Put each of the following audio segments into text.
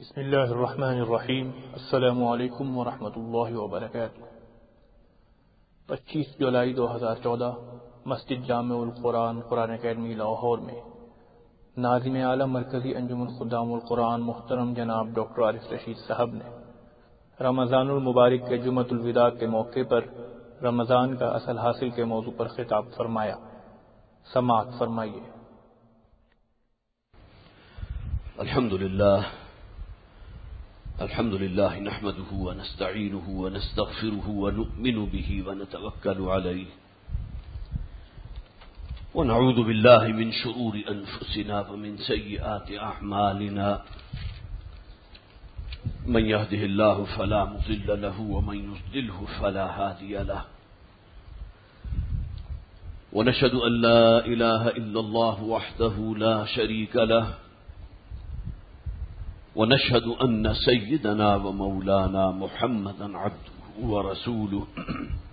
بسم اللہ الرحمن الرحیم۔ السلام علیکم ورحمۃ اللہ وبرکاتہ۔ 25 جولائی 2014 مسجد جامع القرآن قرآن اکیڈمی لاہور میں ناظم عالم مرکزی انجمن خدام القرآن محترم جناب ڈاکٹر عارف رشید صاحب نے رمضان المبارک کے جمعۃ الوداع کے موقع پر رمضان کا اصل حاصل کے موضوع پر خطاب فرمایا۔ سماعت فرمائیے۔ الحمد لله نحمده ونستعينه ونستغفره ونؤمن به ونتوكل عليه ونعوذ بالله من شرور أنفسنا ومن سيئات أعمالنا من يهده الله فلا مضل له ومن يضلله فلا هادي له ونشهد أن لا إله إلا الله وحده لا شريك له ونشهد أن سيدنا ومولانا محمدا عبده ورسوله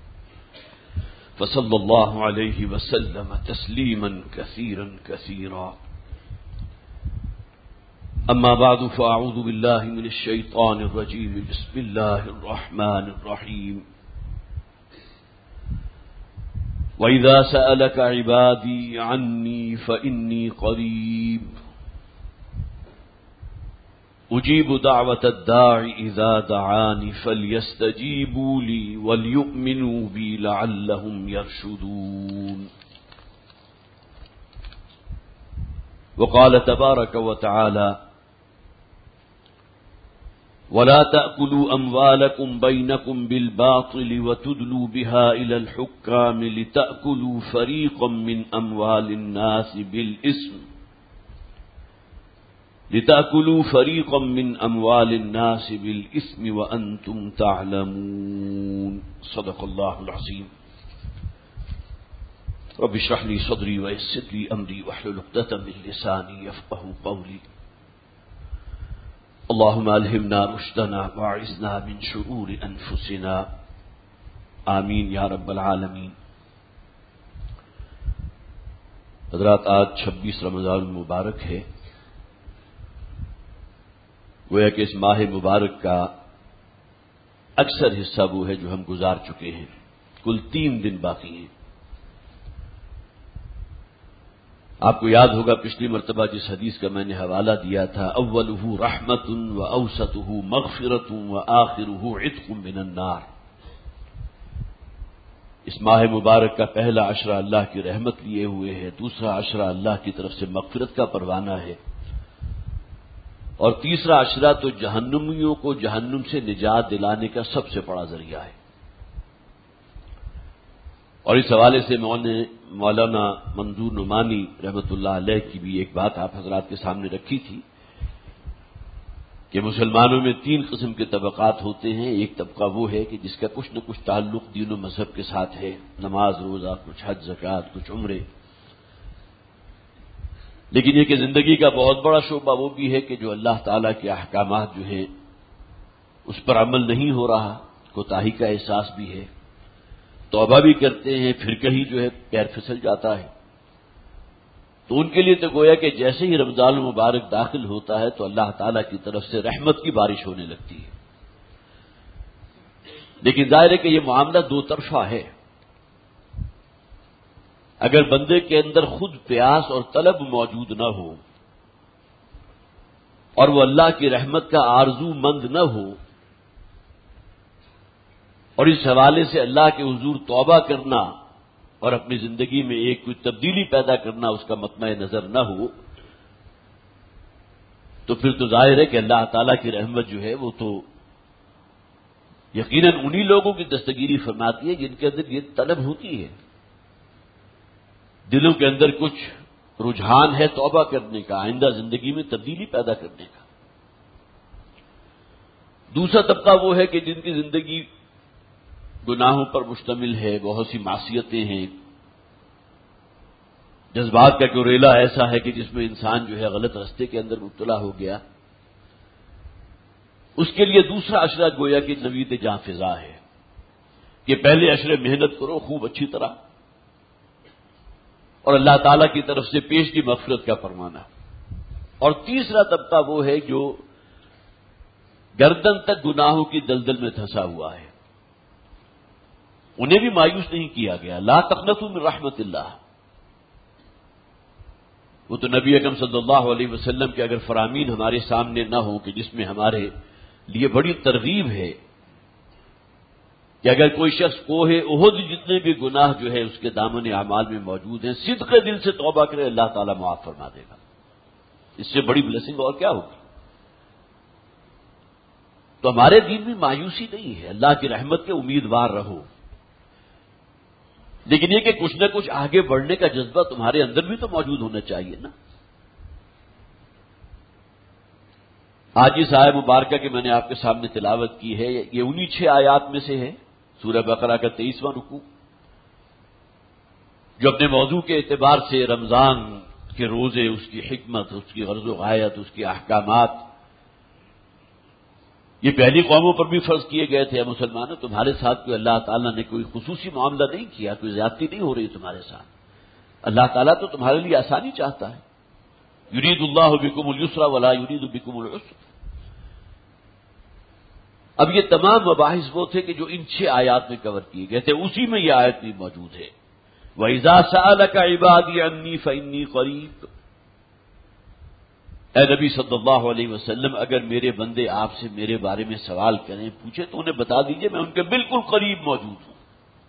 فصلى الله عليه وسلم تسليما كثيرا كثيرا أما بعد فأعوذ بالله من الشيطان الرجيم بسم الله الرحمن الرحيم وإذا سألك عبادي عني فإني قريب أجيب دعوة الداع إذا دعاني فليستجيبوا لي وليؤمنوا بي لعلهم يرشدون وقال تبارك وتعالى ولا تأكلوا أموالكم بينكم بالباطل وتدلوا بها إلى الحكام لتأكلوا فريقا من أموال الناس بالإثم وأنتم تعلمون صدق الله العظيم رب اشرح لي صدري ويسر لي أمري واحلل عقدة من لساني يفقهوا قولي اللهم ألهمنا رشدنا واعذنا من شرور أنفسنا آمین یا رب العالمین۔ حضرات، آج 26 رمضان المبارک ہے۔ گویا کہ اس ماہ مبارک کا اکثر حصہ وہ ہے جو ہم گزار چکے ہیں، کل 3 دن باقی ہیں۔ آپ کو یاد ہوگا پچھلی مرتبہ جس حدیث کا میں نے حوالہ دیا تھا، اولہ رحمت و اوسطہ مغفرت و آخرہ عتق من النار۔ اس ماہ مبارک کا پہلا عشرہ اللہ کی رحمت لیے ہوئے ہے، دوسرا عشرہ اللہ کی طرف سے مغفرت کا پروانہ ہے، اور تیسرا عشرہ تو جہنمیوں کو جہنم سے نجات دلانے کا سب سے بڑا ذریعہ ہے۔ اور اس حوالے سے مولانا منظور نعمانی رحمۃ اللہ علیہ کی بھی ایک بات آپ حضرات کے سامنے رکھی تھی کہ مسلمانوں میں 3 قسم کے طبقات ہوتے ہیں۔ ایک طبقہ وہ ہے کہ جس کا کچھ نہ کچھ تعلق دین و مذہب کے ساتھ ہے، نماز روزہ، کچھ حج زکوٰۃ، کچھ عمرے، لیکن یہ کہ زندگی کا بہت بڑا شعبہ وہ بھی ہے کہ جو اللہ تعالیٰ کے احکامات جو ہیں اس پر عمل نہیں ہو رہا، کوتاہی کا احساس بھی ہے، توبہ بھی کرتے ہیں، پھر کہیں جو ہے پیر پھسل جاتا ہے۔ تو ان کے لیے تو گویا کہ جیسے ہی رمضان المبارک داخل ہوتا ہے تو اللہ تعالیٰ کی طرف سے رحمت کی بارش ہونے لگتی ہے۔ لیکن ظاہر ہے کہ یہ معاملہ 2 طرفہ ہے۔ اگر بندے کے اندر خود پیاس اور طلب موجود نہ ہو اور وہ اللہ کی رحمت کا آرزو مند نہ ہو، اور اس حوالے سے اللہ کے حضور توبہ کرنا اور اپنی زندگی میں ایک کوئی تبدیلی پیدا کرنا اس کا مطمع نظر نہ ہو، تو پھر تو ظاہر ہے کہ اللہ تعالیٰ کی رحمت جو ہے وہ تو یقیناً انہی لوگوں کی دستگیری فرماتی ہے جن کے اندر یہ طلب ہوتی ہے، دلوں کے اندر کچھ رجحان ہے توبہ کرنے کا، آئندہ زندگی میں تبدیلی پیدا کرنے کا۔ دوسرا طبقہ وہ ہے کہ جن کی زندگی گناہوں پر مشتمل ہے، بہت سی معصیتیں ہیں، جذبات کا کوریلا ایسا ہے کہ جس میں انسان جو ہے غلط راستے کے اندر مبتلا ہو گیا، اس کے لیے دوسرا عشرہ گویا کہ نوید جاں فضا ہے کہ پہلے عشرے محنت کرو خوب اچھی طرح، اور اللہ تعالیٰ کی طرف سے پیش کی مغفرت کا فرمانا۔ اور تیسرا طبقہ وہ ہے جو گردن تک گناہوں کی دلدل میں دھنسا ہوا ہے، انہیں بھی مایوس نہیں کیا گیا۔ لا تقنطوا من رحمت اللہ، وہ تو نبی اکرم صلی اللہ علیہ وسلم کے اگر فرامین ہمارے سامنے نہ ہوں کہ جس میں ہمارے لیے بڑی ترغیب ہے کہ اگر کوئی شخص کوہ احد جتنے بھی گناہ جو ہے اس کے دامن اعمال میں موجود ہیں، صدق دل سے توبہ کرے، اللہ تعالیٰ معاف فرما دے گا۔ اس سے بڑی بلیسنگ اور کیا ہوگی؟ تو ہمارے دین میں مایوسی نہیں ہے، اللہ کی رحمت کے امیدوار رہو، لیکن یہ کہ کچھ نہ کچھ آگے بڑھنے کا جذبہ تمہارے اندر بھی تو موجود ہونا چاہیے نا۔ آج اس آیت مبارکہ کی میں نے آپ کے سامنے تلاوت کی ہے، یہ انہی 6 آیات میں سے ہے، سورہ بقرہ کا 23واں رکوع، جو اپنے موضوع کے اعتبار سے رمضان کے روزے، اس کی حکمت، اس کی غرض و غایت، اس کے احکامات، یہ پہلی قوموں پر بھی فرض کیے گئے تھے۔ مسلمانوں، تمہارے ساتھ کوئی اللہ تعالیٰ نے کوئی خصوصی معاملہ نہیں کیا، کوئی زیادتی نہیں ہو رہی تمہارے ساتھ، اللہ تعالیٰ تو تمہارے لیے آسانی چاہتا ہے۔ یرید اللہ بکم اليسر ولا یرید بکم العسر۔ اب یہ تمام مباحث وہ تھے کہ جو ان 6 آیات میں کور کیے گئے تھے، اسی میں یہ آیت بھی موجود ہے۔ وَإِذَا سَأَلَكَ عِبَادِي عَنِّي فَإِنِّي قَرِيبٌ۔ اے نبی صلی اللہ علیہ وسلم، اگر میرے بندے آپ سے میرے بارے میں سوال کریں، پوچھیں تو انہیں بتا دیجئے میں ان کے بالکل قریب موجود ہوں۔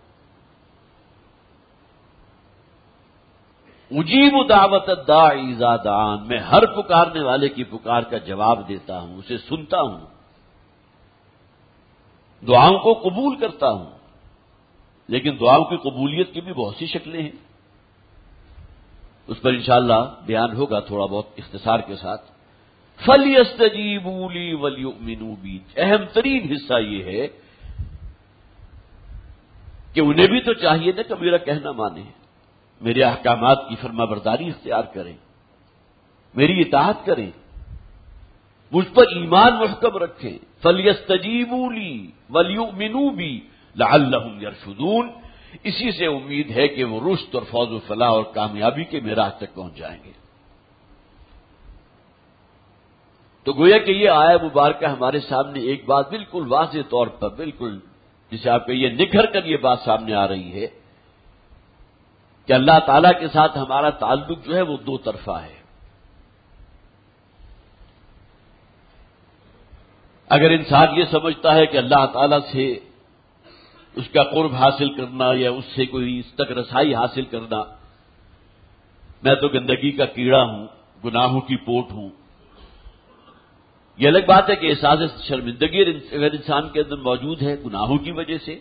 اجیب دعوت الداعی اذا دعان، میں ہر پکارنے والے کی پکار کا جواب دیتا ہوں، اسے سنتا ہوں، دعاؤں کو قبول کرتا ہوں۔ لیکن دعاؤں کی قبولیت کی بھی بہت سی شکلیں ہیں، اس پر انشاءاللہ بیان ہوگا تھوڑا بہت اختصار کے ساتھ۔ فَلْيَسْتَجِيبُوا لِي وَلْيُؤْمِنُوا بِي، اہم ترین حصہ یہ ہے کہ انہیں بھی تو چاہیے نا کہ میرا کہنا مانیں، میرے احکامات کی فرما برداری اختیار کریں، میری اطاعت کریں، مجھ پر ایمان محکم رکھیں۔ فَلْيَسْتَجِيبُوا لِي وَلْيُؤْمِنُوا بِي لَعَلَّهُمْ يَرْشُدُونَ، اسی سے امید ہے کہ وہ رشد اور فوز و فلاح اور کامیابی کے معراج تک پہنچ جائیں گے۔ تو گویا کہ یہ آیت مبارکہ ہمارے سامنے ایک بات بالکل واضح طور پر، بالکل جسے آپ کہیے نکھر کر یہ بات سامنے آ رہی ہے کہ اللہ تعالیٰ کے ساتھ ہمارا تعلق جو ہے وہ دو طرفہ ہے۔ اگر انسان یہ سمجھتا ہے کہ اللہ تعالیٰ سے اس کا قرب حاصل کرنا یا اس سے کوئی اس تک رسائی حاصل کرنا، میں تو گندگی کا کیڑا ہوں، گناہوں کی پوٹ ہوں، یہ الگ بات ہے کہ احساس شرمندگی اگر انسان کے اندر موجود ہے گناہوں کی وجہ سے،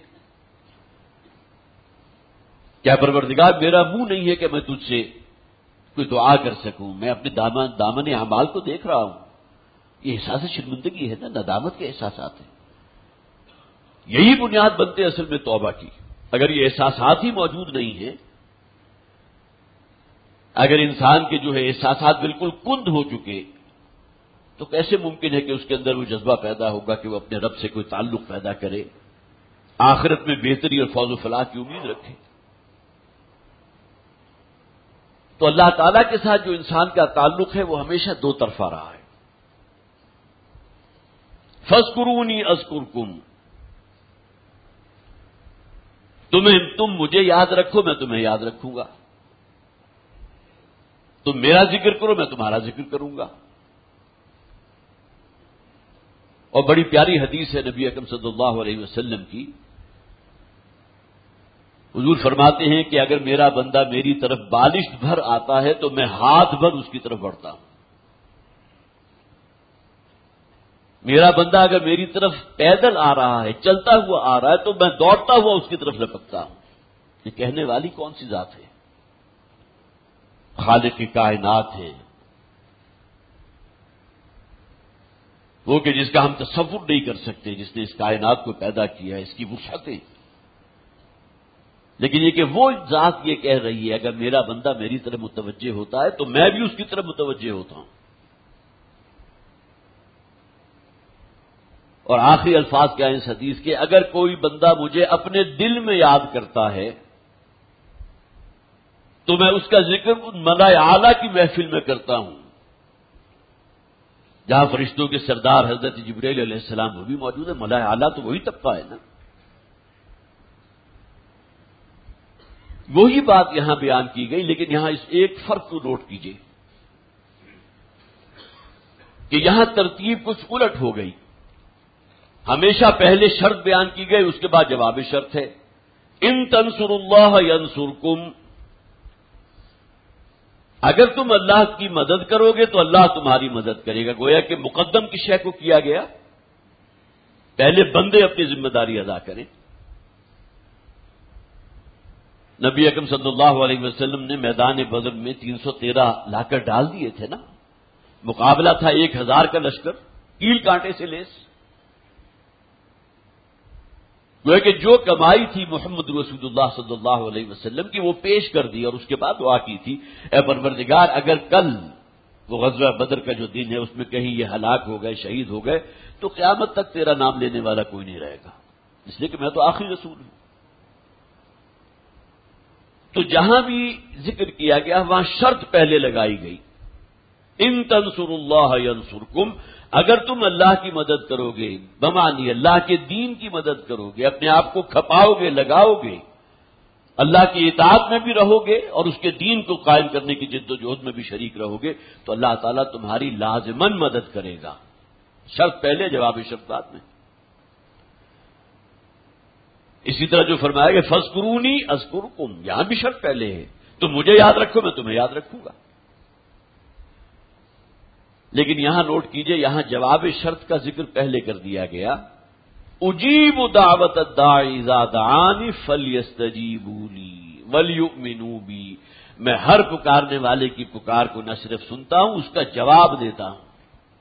کیا پروردگار میرا منہ نہیں ہے کہ میں تجھ سے کوئی دعا کر سکوں، میں اپنے دامن اعمال کو دیکھ رہا ہوں، یہ احساس شرمندگی ہے نا، ندامت کے احساسات ہیں، یہی بنیاد بنتے اصل میں توبہ کی۔ اگر یہ احساسات ہی موجود نہیں ہیں، اگر انسان کے جو ہے احساسات بالکل کند ہو چکے، تو کیسے ممکن ہے کہ اس کے اندر وہ جذبہ پیدا ہوگا کہ وہ اپنے رب سے کوئی تعلق پیدا کرے، آخرت میں بہتری اور فوز و فلاح کی امید رکھے۔ تو اللہ تعالیٰ کے ساتھ جو انسان کا تعلق ہے وہ ہمیشہ دو طرفہ رہا ہے۔ فَاذْكُرُونِي أَذْكُرْكُمْ، تم مجھے یاد رکھو، میں تمہیں یاد رکھوں گا، تم میرا ذکر کرو، میں تمہارا ذکر کروں گا۔ اور بڑی پیاری حدیث ہے نبی اکرم صلی اللہ علیہ وسلم کی، حضور فرماتے ہیں کہ اگر میرا بندہ میری طرف بالشت بھر آتا ہے تو میں ہاتھ بھر اس کی طرف بڑھتا ہوں، میرا بندہ اگر میری طرف پیدل آ رہا ہے، چلتا ہوا آ رہا ہے، تو میں دوڑتا ہوا اس کی طرف لپکتا ہوں۔ یہ کہنے والی کون سی ذات ہے؟ خالق کی کائنات ہے، وہ کہ جس کا ہم تصور نہیں کر سکتے، جس نے اس کائنات کو پیدا کیا ہے، اس کی وسعتیں۔ لیکن یہ کہ وہ ذات یہ کہہ رہی ہے اگر میرا بندہ میری طرف متوجہ ہوتا ہے تو میں بھی اس کی طرف متوجہ ہوتا ہوں۔ اور آخری الفاظ کیا ہیں اس حدیث کے؟ اگر کوئی بندہ مجھے اپنے دل میں یاد کرتا ہے تو میں اس کا ذکر ملائے اعلیٰ کی محفل میں کرتا ہوں، جہاں فرشتوں کے سردار حضرت جبرائیل علیہ السلام وہ بھی موجود ہے، ملائے اعلیٰ تو وہی طبقہ ہے نا. وہی بات یہاں بیان کی گئی، لیکن یہاں اس ایک فرق کو نوٹ کیجیے کہ یہاں ترتیب کچھ الٹ ہو گئی. ہمیشہ پہلے شرط بیان کی گئی، اس کے بعد جواب شرط ہے. ان تنصر اللہ ینصرکم، اگر تم اللہ کی مدد کرو گے تو اللہ تمہاری مدد کرے گا. گویا کہ مقدم کی شے کو کیا گیا، پہلے بندے اپنی ذمہ داری ادا کریں. نبی اکرم صلی اللہ علیہ وسلم نے میدان بدر میں 313 لا کر ڈال دیے تھے نا. مقابلہ تھا 1000 کا لشکر، کیل کانٹے سے لیس. گویا کہ جو کمائی تھی محمد رسول اللہ صلی اللہ علیہ وسلم کی وہ پیش کر دی، اور اس کے بعد دعا کی تھی اے پروردگار اگر کل وہ غزوہ بدر کا جو دن ہے اس میں کہیں یہ ہلاک ہو گئے، شہید ہو گئے، تو قیامت تک تیرا نام لینے والا کوئی نہیں رہے گا، اس لیے کہ میں تو آخری رسول ہوں. تو جہاں بھی ذکر کیا گیا وہاں شرط پہلے لگائی گئی. ان تنصر اللہ ینصرکم، اگر تم اللہ کی مدد کرو گے، بمعنی اللہ کے دین کی مدد کرو گے، اپنے آپ کو کھپاؤ گے، لگاؤ گے، اللہ کی اطاعت میں بھی رہو گے اور اس کے دین کو قائم کرنے کی جد و جہد میں بھی شریک رہو گے، تو اللہ تعالیٰ تمہاری لازماً مدد کرے گا. شرط پہلے، جواب شرط بعد میں. اسی طرح جو فرمایا کہ فاذکرونی اذکرکم، یہاں بھی شرط پہلے ہے، تم مجھے یاد رکھو میں تمہیں یاد رکھوں گا. لیکن یہاں نوٹ کیجئے، یہاں جواب شرط کا ذکر پہلے کر دیا گیا. اجیب دعوت الداعی اذا دعانی فلیستجیبوا لی ولیؤمنوا بی، میں ہر پکارنے والے کی پکار کو نہ صرف سنتا ہوں، اس کا جواب دیتا ہوں.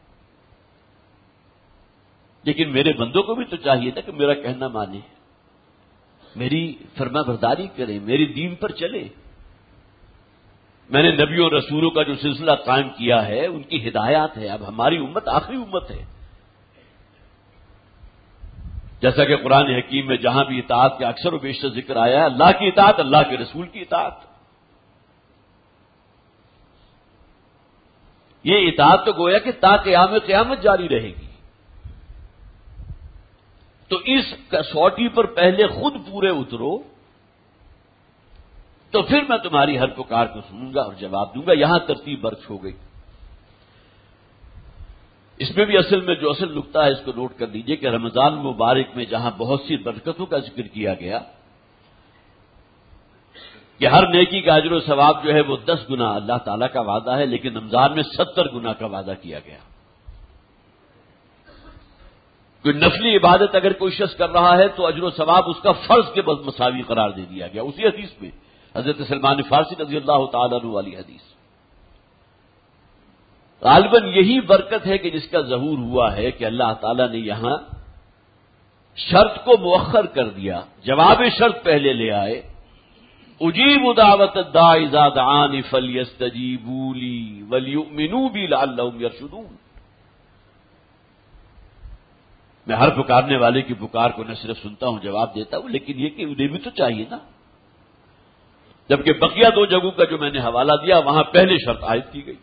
لیکن میرے بندوں کو بھی تو چاہیے نا کہ میرا کہنا مانے، میری فرما برداری کریں، میری دین پر چلے. میں نے نبیوں اور رسولوں کا جو سلسلہ قائم کیا ہے ان کی ہدایات ہے. اب ہماری امت آخری امت ہے. جیسا کہ قرآن حکیم میں جہاں بھی اطاعت کا اکثر و بیشتر ذکر آیا ہے، اللہ کی اطاعت، اللہ کے رسول کی اطاعت. یہ اطاعت تو گویا کہ تا قیامت جاری رہے گی. تو اس کسوٹی پر پہلے خود پورے اترو، تو پھر میں تمہاری ہر پکار کو سنوں گا اور جواب دوں گا. یہاں ترتیب برچ ہو گئی. اس میں بھی اصل میں جو اصل نقطہ ہے اس کو نوٹ کر لیجئے کہ رمضان مبارک میں جہاں بہت سی برکتوں کا ذکر کیا گیا کہ ہر نیکی کا اجر و ثواب جو ہے وہ 10 گنا اللہ تعالیٰ کا وعدہ ہے، لیکن رمضان میں 70 گنا کا وعدہ کیا گیا. کوئی نفلی عبادت اگر کوئی شخص کر رہا ہے تو اجر و ثواب اس کا فرض کے مساوی قرار دے دیا گیا. اسی حدیث میں حضرت سلمان فارسی رضی اللہ تعالیٰ عنہ والی حدیث. غالباً یہی برکت ہے کہ جس کا ظہور ہوا ہے کہ اللہ تعالیٰ نے یہاں شرط کو مؤخر کر دیا، جواب شرط پہلے لے آئے. اجیب دعوت الداعی اذا دعانی فلیستجیبوا لی ولیؤمنوا بی لعلہم یرشدون. میں ہر پکارنے والے کی پکار کو نہ صرف سنتا ہوں، جواب دیتا ہوں، لیکن یہ کہ انہیں بھی تو چاہیے نا. جبکہ بقیہ 2 جگہوں کا جو میں نے حوالہ دیا وہاں پہلے شرط عائد کی گئی.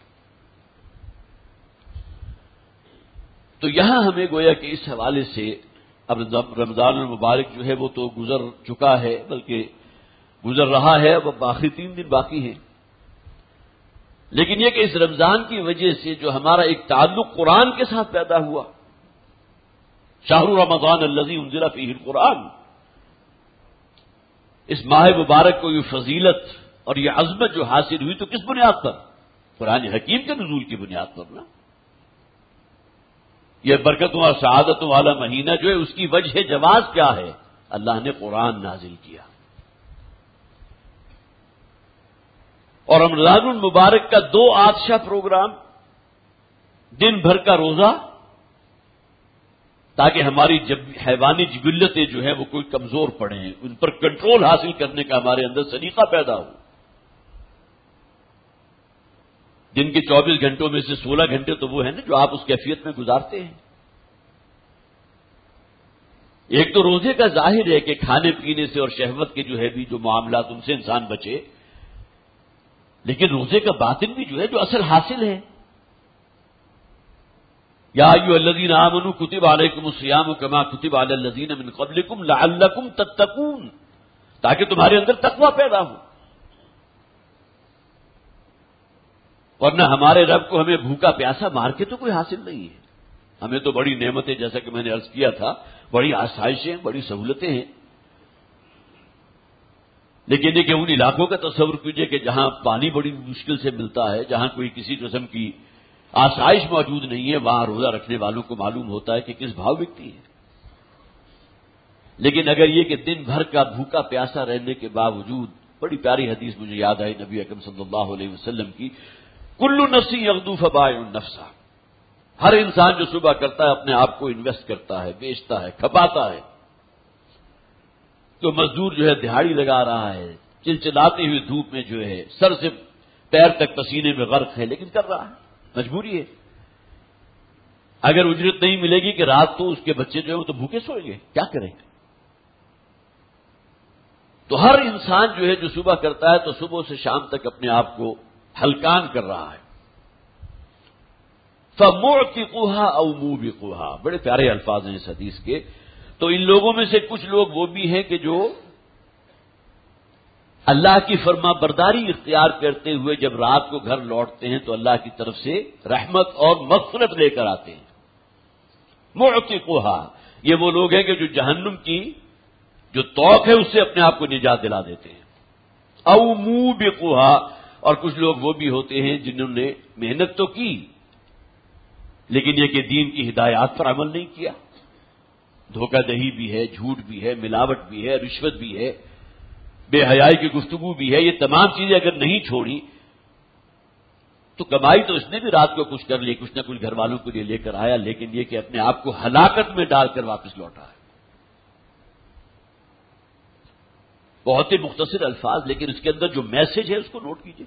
تو یہاں ہمیں گویا کہ اس حوالے سے اب رمضان المبارک جو ہے وہ تو گزر چکا ہے، بلکہ گزر رہا ہے، اب آخری 3 دن باقی ہیں. لیکن یہ کہ اس رمضان کی وجہ سے جو ہمارا ایک تعلق قرآن کے ساتھ پیدا ہوا، شہر رمضان الذی انزل فیہ القرآن، اس ماہ مبارک کو یہ فضیلت اور یہ عظمت جو حاصل ہوئی تو کس بنیاد پر؟ قرآن حکیم کے نزول کی بنیاد پر نا. یہ برکتوں اور سعادتوں والا مہینہ جو ہے اس کی وجہ جواز کیا ہے؟ اللہ نے قرآن نازل کیا. اور رمضان المبارک کا 2 آتشہ پروگرام، دن بھر کا روزہ، تاکہ ہماری حیوانی جبلتیں جو ہیں وہ کوئی کمزور پڑیں، ان پر کنٹرول حاصل کرنے کا ہمارے اندر سلیقہ پیدا ہو. دن کے 24 گھنٹوں میں سے 16 گھنٹے تو وہ ہیں نا جو آپ اس کیفیت میں گزارتے ہیں. ایک تو روزے کا ظاہر ہے کہ کھانے پینے سے اور شہوت کے جو ہے بھی جو معاملات ان سے انسان بچے، لیکن روزے کا باطن بھی جو ہے جو اصل حاصل ہے یا ایھا الذین آمنوا کتب علیکم الصیام کما کتب علی الذین من قبلکم لعلکم تتقون، تاکہ تمہارے اندر تقوی پیدا ہو. ورنہ ہمارے رب کو ہمیں بھوکا پیاسا مار کے تو کوئی حاصل نہیں ہے. ہمیں تو بڑی نعمتیں، جیسا کہ میں نے عرض کیا تھا، بڑی آسائشیں، بڑی سہولتیں ہیں. لیکن یہ کہ ان علاقوں کا تصور کیجئے کہ جہاں پانی بڑی مشکل سے ملتا ہے، جہاں کوئی کسی قسم کی آسائش موجود نہیں ہے، وہاں روزہ رکھنے والوں کو معلوم ہوتا ہے کہ کس بھاؤ بکتی ہے. لیکن اگر یہ کہ دن بھر کا بھوکا پیاسا رہنے کے باوجود، بڑی پیاری حدیث مجھے یاد آئی نبی اکرم صلی اللہ علیہ وسلم کی، کل نفس یغدو فبائع نفسہ، ہر انسان جو صبح کرتا ہے اپنے آپ کو انویسٹ کرتا ہے، بیچتا ہے، کھپاتا ہے. تو مزدور جو ہے دہاڑی لگا رہا ہے، چلچلاتی ہوئی دھوپ میں جو ہے سر سے پیر تک پسینے میں غرق ہے، لیکن کر رہا ہے، مجبوری ہے. اگر اجرت نہیں ملے گی کہ رات تو اس کے بچے جو ہے وہ تو بھوکے سوئیں گے، کیا کریں گے؟ تو ہر انسان جو ہے جو صبح کرتا ہے تو صبح سے شام تک اپنے آپ کو ہلکان کر رہا ہے. فَمُعْتِقُهَا أَوْ مُوبِقُهَا، بڑے پیارے الفاظ ہیں اس حدیث کے. تو ان لوگوں میں سے کچھ لوگ وہ بھی ہیں کہ جو اللہ کی فرما برداری اختیار کرتے ہوئے جب رات کو گھر لوٹتے ہیں تو اللہ کی طرف سے رحمت اور مغفرت لے کر آتے ہیں. معتقها، یہ وہ لوگ ہیں کہ جو جہنم کی جو توق ہے اس سے اپنے آپ کو نجات دلا دیتے ہیں. او موبقها، اور کچھ لوگ وہ بھی ہوتے ہیں جنہوں نے محنت تو کی لیکن یہ کہ دین کی ہدایات پر عمل نہیں کیا. دھوکہ دہی بھی ہے، جھوٹ بھی ہے، ملاوٹ بھی ہے، رشوت بھی ہے، بے حیائی کی گفتگو بھی ہے. یہ تمام چیزیں اگر نہیں چھوڑی تو کمائی تو اس نے بھی رات کو کچھ کر لی، کچھ نہ کچھ گھر والوں کے لیے لے کر آیا، لیکن یہ کہ اپنے آپ کو ہلاکت میں ڈال کر واپس لوٹا ہے. بہت ہی مختصر الفاظ، لیکن اس کے اندر جو میسج ہے اس کو نوٹ کیجیے.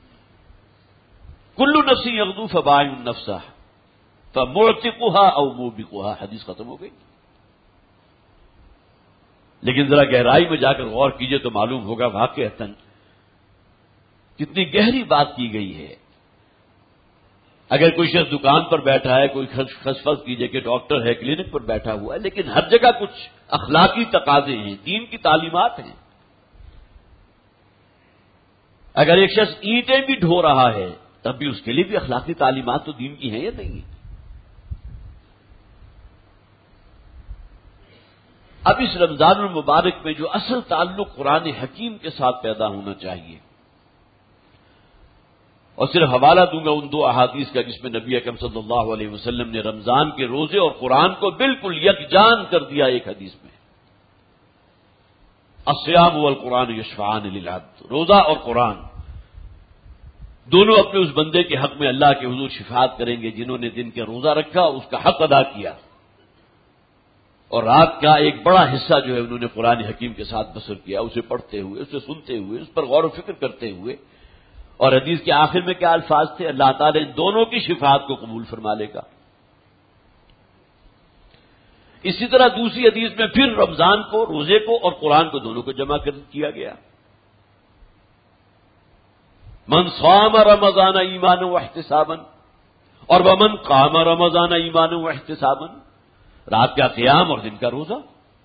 کل نفس یغدو فبائع نفسہ فمعتقها او موبقها، حدیث ختم ہو گئی. لیکن ذرا گہرائی میں جا کر غور کیجئے تو معلوم ہوگا واقعتاً کتنی گہری بات کی گئی ہے. اگر کوئی شخص دکان پر بیٹھا ہے، کوئی فرض کیجئے کہ ڈاکٹر ہے، کلینک پر بیٹھا ہوا ہے، لیکن ہر جگہ کچھ اخلاقی تقاضے ہیں، دین کی تعلیمات ہیں. اگر ایک شخص اینٹیں بھی ڈھو رہا ہے تب بھی اس کے لیے بھی اخلاقی تعلیمات تو دین کی ہیں یا نہیں؟ اب اس رمضان المبارک میں جو اصل تعلق قرآن حکیم کے ساتھ پیدا ہونا چاہیے، اور صرف حوالہ دوں گا ان دو احادیث کا جس میں نبی اکرم صلی اللہ علیہ وسلم نے رمضان کے روزے اور قرآن کو بالکل یکجان کر دیا. ایک حدیث میں الصیام والقرآن یشفعان للعبد، روزہ اور قرآن دونوں اپنے اس بندے کے حق میں اللہ کے حضور شفاعت کریں گے جنہوں نے دن کے روزہ رکھا، اس کا حق ادا کیا، اور رات کا ایک بڑا حصہ جو ہے انہوں نے قرآن حکیم کے ساتھ بسر کیا، اسے پڑھتے ہوئے، اسے سنتے ہوئے، اس پر غور و فکر کرتے ہوئے. اور حدیث کے آخر میں کیا الفاظ تھے؟ اللہ تعالیٰ ان دونوں کی شفاعت کو قبول فرما لے گا. اسی طرح دوسری حدیث میں پھر رمضان کو، روزے کو اور قرآن کو دونوں کو جمع کیا گیا. من صام رمضان ایمانا واحتسابا اور ومن قام رمضان ایمانا واحتسابا، رات کا قیام اور دن کا روزہ.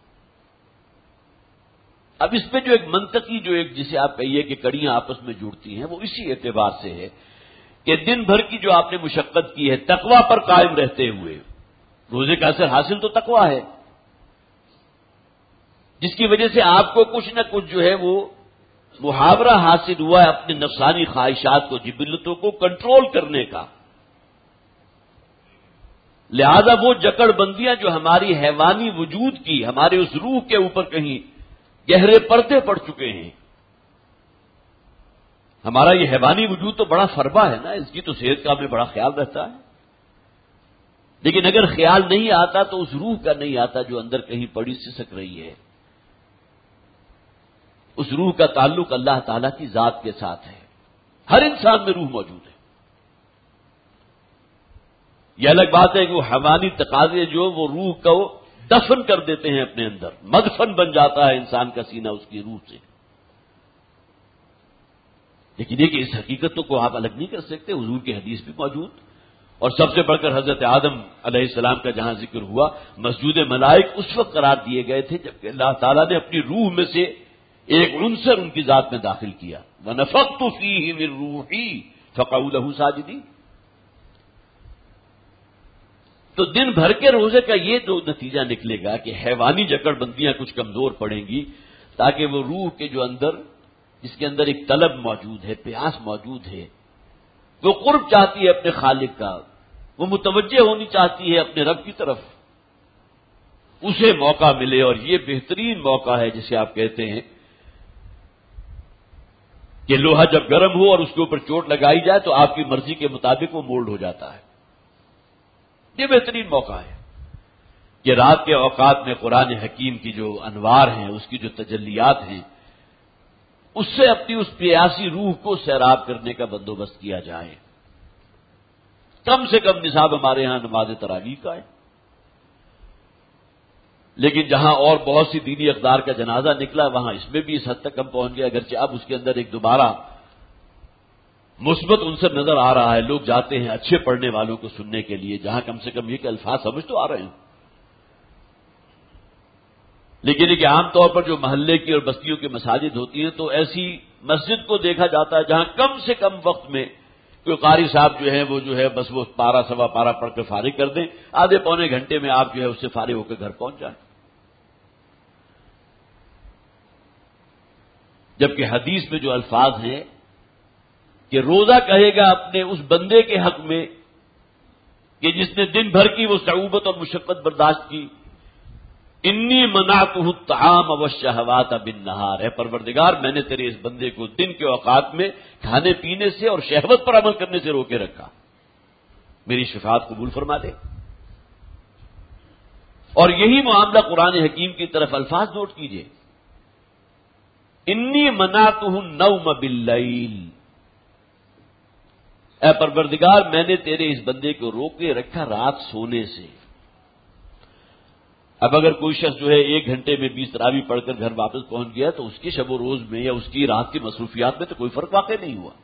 اب اس پہ جو ایک منطقی جو ایک جسے آپ کہیے کہ کڑیاں آپس میں جڑتی ہیں وہ اسی اعتبار سے ہے کہ دن بھر کی جو آپ نے مشقت کی ہے تقوی پر قائم رہتے ہوئے، روزے کا اثر حاصل تو تقوی ہے، جس کی وجہ سے آپ کو کچھ نہ کچھ جو ہے وہ محاورہ حاصل ہوا ہے اپنے نفسانی خواہشات کو، جبلتوں کو کنٹرول کرنے کا. لہذا وہ جکڑ بندیاں جو ہماری حیوانی وجود کی، ہمارے اس روح کے اوپر کہیں گہرے پردے پڑ چکے ہیں. ہمارا یہ حیوانی وجود تو بڑا فربا ہے نا، اس کی تو صحت کا ہمیں بڑا خیال رہتا ہے، لیکن اگر خیال نہیں آتا تو اس روح کا نہیں آتا جو اندر کہیں پڑی سسک رہی ہے. اس روح کا تعلق اللہ تعالی کی ذات کے ساتھ ہے. ہر انسان میں روح موجود ہے. یہ الگ بات ہے کہ وہ حیوانی تقاضے جو وہ روح کو دفن کر دیتے ہیں اپنے اندر، مدفن بن جاتا ہے انسان کا سینہ اس کی روح سے. لیکن یہ کہ اس حقیقت کو آپ الگ نہیں کر سکتے. حضور کی حدیث بھی موجود اور سب سے بڑھ کر حضرت آدم علیہ السلام کا جہاں ذکر ہوا، مسجود ملائک اس وقت قرار دیے گئے تھے جبکہ اللہ تعالیٰ نے اپنی روح میں سے ایک عنصر ان کی ذات میں داخل کیا، وَنَفَخْتُ فِيهِ مِن رُوحِي فَقَعُوا لَهُ سَاجِدِينَ۔ تو دن بھر کے روزے کا یہ جو نتیجہ نکلے گا کہ حیوانی جکڑ بندیاں کچھ کمزور پڑیں گی، تاکہ وہ روح کے جو اندر، جس کے اندر ایک طلب موجود ہے، پیاس موجود ہے، وہ قرب چاہتی ہے اپنے خالق کا، وہ متوجہ ہونی چاہتی ہے اپنے رب کی طرف، اسے موقع ملے۔ اور یہ بہترین موقع ہے جسے آپ کہتے ہیں کہ لوہا جب گرم ہو اور اس کے اوپر چوٹ لگائی جائے تو آپ کی مرضی کے مطابق وہ مولڈ ہو جاتا ہے۔ یہ بہترین موقع ہے کہ رات کے اوقات میں قرآن حکیم کی جو انوار ہیں، اس کی جو تجلیات ہیں، اس سے اپنی اس پیاسی روح کو سیراب کرنے کا بندوبست کیا جائے۔ کم سے کم نصاب ہمارے ہاں نماز تراویح کا ہے، لیکن جہاں اور بہت سی دینی اقدار کا جنازہ نکلا وہاں اس میں بھی اس حد تک کم پہنچ گیا، اگرچہ اب اس کے اندر ایک دوبارہ مثبت عنصر نظر آ رہا ہے، لوگ جاتے ہیں اچھے پڑھنے والوں کو سننے کے لیے، جہاں کم سے کم یہ کہ الفاظ سمجھ تو آ رہے ہیں۔ لیکن یہ کہ عام طور پر جو محلے کی اور بستیوں کی مساجد ہوتی ہیں تو ایسی مسجد کو دیکھا جاتا ہے جہاں کم سے کم وقت میں کوئی قاری صاحب جو ہے بس وہ پارا سوا پارا پڑھ کے فارغ کر دیں، آدھے پونے گھنٹے میں آپ جو ہے اس سے فارغ ہو کے گھر پہنچ جائیں۔ جبکہ حدیث میں جو الفاظ ہیں کہ روزہ کہے گا اپنے اس بندے کے حق میں کہ جس نے دن بھر کی وہ صعوبت اور مشقت برداشت کی، انی منعتہ الطعام والشہوات بالنہار، اے پروردگار میں نے تیرے اس بندے کو دن کے اوقات میں کھانے پینے سے اور شہوت پر عمل کرنے سے روکے رکھا، میری شفاعت قبول فرما دے۔ اور یہی معاملہ قرآن حکیم کی طرف الفاظ نوٹ کیجئے، انی منعتہ النوم باللیل، اے پروردگار میں نے تیرے اس بندے کو روکے رکھا رات سونے سے۔ اب اگر کوئی شخص جو ہے 1 گھنٹے میں 20 تراویح پڑھ کر گھر واپس پہنچ گیا تو اس کی شب و روز میں یا اس کی رات کی مصروفیات میں تو کوئی فرق واقع نہیں ہوا۔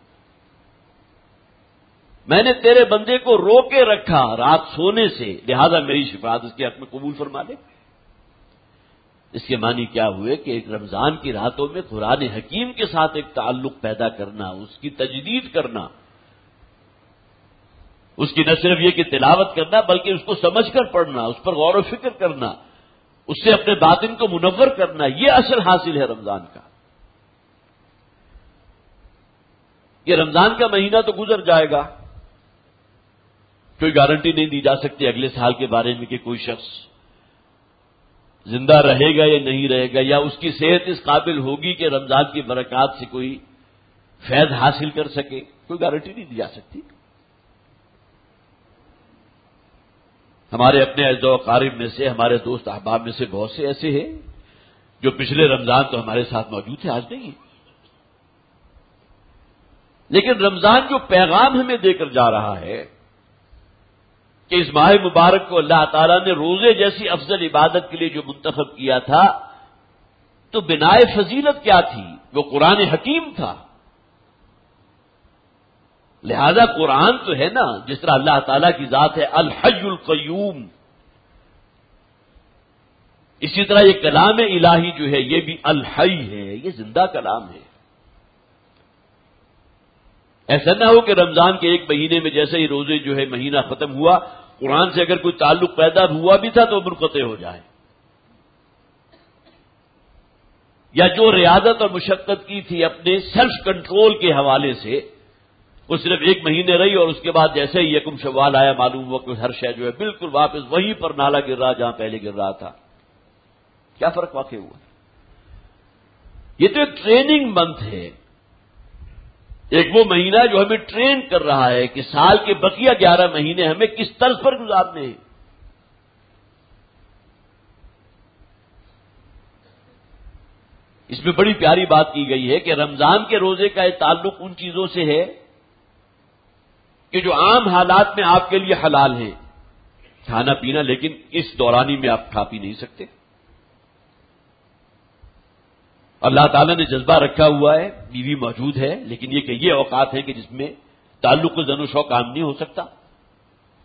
میں نے تیرے بندے کو روکے رکھا رات سونے سے، لہذا میری شفاعت اس کے حق میں قبول فرما دے۔ اس کے معنی کیا ہوئے کہ ایک رمضان کی راتوں میں قرآن حکیم کے ساتھ ایک تعلق پیدا کرنا، اس کی تجدید کرنا، اس کی نہ صرف یہ کہ تلاوت کرنا بلکہ اس کو سمجھ کر پڑھنا، اس پر غور و فکر کرنا، اس سے اپنے باطن کو منور کرنا، یہ اصل حاصل ہے رمضان کا۔ یہ رمضان کا مہینہ تو گزر جائے گا، کوئی گارنٹی نہیں دی جا سکتی اگلے سال کے بارے میں کہ کوئی شخص زندہ رہے گا یا نہیں رہے گا، یا اس کی صحت اس قابل ہوگی کہ رمضان کی برکات سے کوئی فیض حاصل کر سکے، کوئی گارنٹی نہیں دی جا سکتی۔ ہمارے اپنے اعزاء و اقارب میں سے، ہمارے دوست احباب میں سے بہت سے ایسے ہیں جو پچھلے رمضان تو ہمارے ساتھ موجود تھے، آج نہیں ہیں، لیکن رمضان جو پیغام ہمیں دے کر جا رہا ہے کہ اس ماہ مبارک کو اللہ تعالیٰ نے روزے جیسی افضل عبادت کے لیے جو منتخب کیا تھا تو بنائے فضیلت کیا تھی؟ وہ قرآن حکیم تھا۔ لہذا قرآن تو ہے نا، جس طرح اللہ تعالیٰ کی ذات ہے الحی القیوم، اسی طرح یہ کلام الہی جو ہے یہ بھی الحی ہے، یہ زندہ کلام ہے۔ ایسا نہ ہو کہ رمضان کے 1 مہینے میں جیسے ہی روزے جو ہے مہینہ ختم ہوا، قرآن سے اگر کوئی تعلق پیدا ہوا بھی تھا تو منقطع ہو جائے، یا جو ریاضت اور مشقت کی تھی اپنے سیلف کنٹرول کے حوالے سے وہ صرف 1 مہینے رہی، اور اس کے بعد جیسے ہی 1 شوال آیا معلوم ہوا کہ ہر شے جو ہے بالکل واپس وہیں پر نالا گر رہا جہاں پہلے گر رہا تھا۔ کیا فرق واقع ہوا؟ یہ تو ایک ٹریننگ منتھ ہے، ایک وہ مہینہ جو ہمیں ٹرین کر رہا ہے کہ سال کے بقیہ 11 مہینے ہمیں کس طرز پر گزارنے ہیں۔ اس میں بڑی پیاری بات کی گئی ہے کہ رمضان کے روزے کا یہ تعلق ان چیزوں سے ہے کہ جو عام حالات میں آپ کے لیے حلال ہیں، کھانا پینا، لیکن اس دورانی میں آپ کھا پی نہیں سکتے۔ اللہ تعالیٰ نے جذبہ رکھا ہوا ہے، بیوی موجود ہے، لیکن یہ کہ یہ اوقات ہیں کہ جس میں تعلق و زن و شوق عام نہیں ہو سکتا،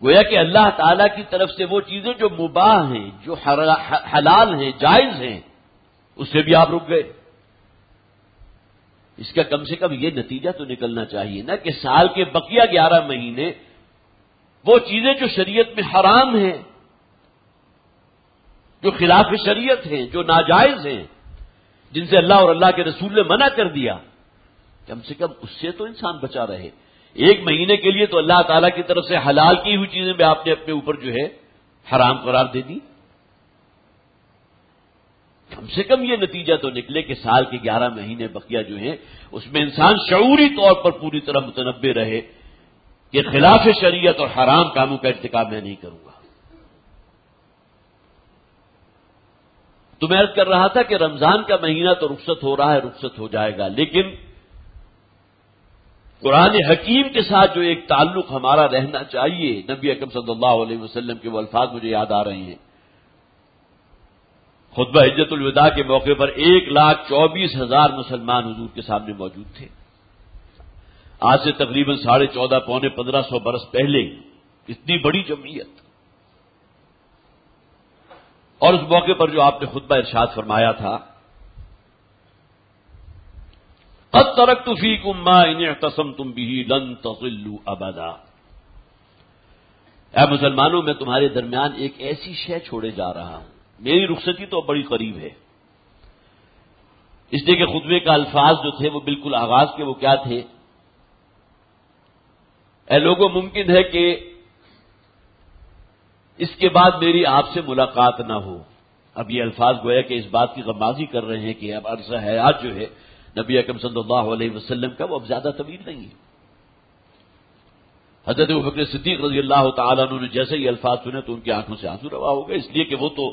گویا کہ اللہ تعالی کی طرف سے وہ چیزیں جو مباح ہیں، جو حلال ہیں، جائز ہیں، اس سے بھی آپ رک گئے۔ اس کا کم سے کم یہ نتیجہ تو نکلنا چاہیے نا کہ سال کے بقیہ 11 مہینے وہ چیزیں جو شریعت میں حرام ہیں، جو خلاف شریعت ہیں، جو ناجائز ہیں، جن سے اللہ اور اللہ کے رسول نے منع کر دیا، کم سے کم اس سے تو انسان بچا رہے۔ ایک مہینے کے لیے تو اللہ تعالیٰ کی طرف سے حلال کی ہوئی چیزیں بھی آپ نے اپنے اوپر جو ہے حرام قرار دے دی۔ کم سے کم یہ نتیجہ تو نکلے کہ سال کے 11 مہینے بقیہ جو ہیں اس میں انسان شعوری طور پر پوری طرح متنبع رہے کہ خلاف شریعت اور حرام کاموں کا ارتکاب میں نہیں کروں گا۔ تو میں عرض کر رہا تھا کہ رمضان کا مہینہ تو رخصت ہو رہا ہے، رخصت ہو جائے گا، لیکن قرآن حکیم کے ساتھ جو ایک تعلق ہمارا رہنا چاہیے، نبی اکرم صلی اللہ علیہ وسلم کے وہ الفاظ مجھے یاد آ رہے ہیں۔ خطبہ حجت الوداع کے موقع پر 1,24,000 مسلمان حضور کے سامنے موجود تھے۔ آج سے تقریباً 14.5 پونے 1500 برس پہلے اتنی بڑی جمعیت، اور اس موقع پر جو آپ نے خطبہ ارشاد فرمایا تھا، قد ترکت فیکم ما ان اعتصمتم به لن تضلوا ابدا۔ اے مسلمانوں، میں تمہارے درمیان ایک ایسی شے چھوڑے جا رہا ہوں، میری رخصتی تو بڑی قریب ہے۔ اس لیے کہ خطبے کا الفاظ جو تھے وہ بالکل آغاز کے وہ کیا تھے؟ اے لوگوں، ممکن ہے کہ اس کے بعد میری آپ سے ملاقات نہ ہو۔ اب یہ الفاظ گویا کہ اس بات کی غمازی کر رہے ہیں کہ اب عرصہ حیات جو ہے نبی اکرم صلی اللہ علیہ وسلم کا وہ اب زیادہ طویل نہیں ہے۔ حضرت ابوبکر صدیق رضی اللہ تعالیٰ عنہ نے جیسے یہ الفاظ سنے تو ان کی آنکھوں سے آنسو روا ہو گئے، اس لیے کہ وہ تو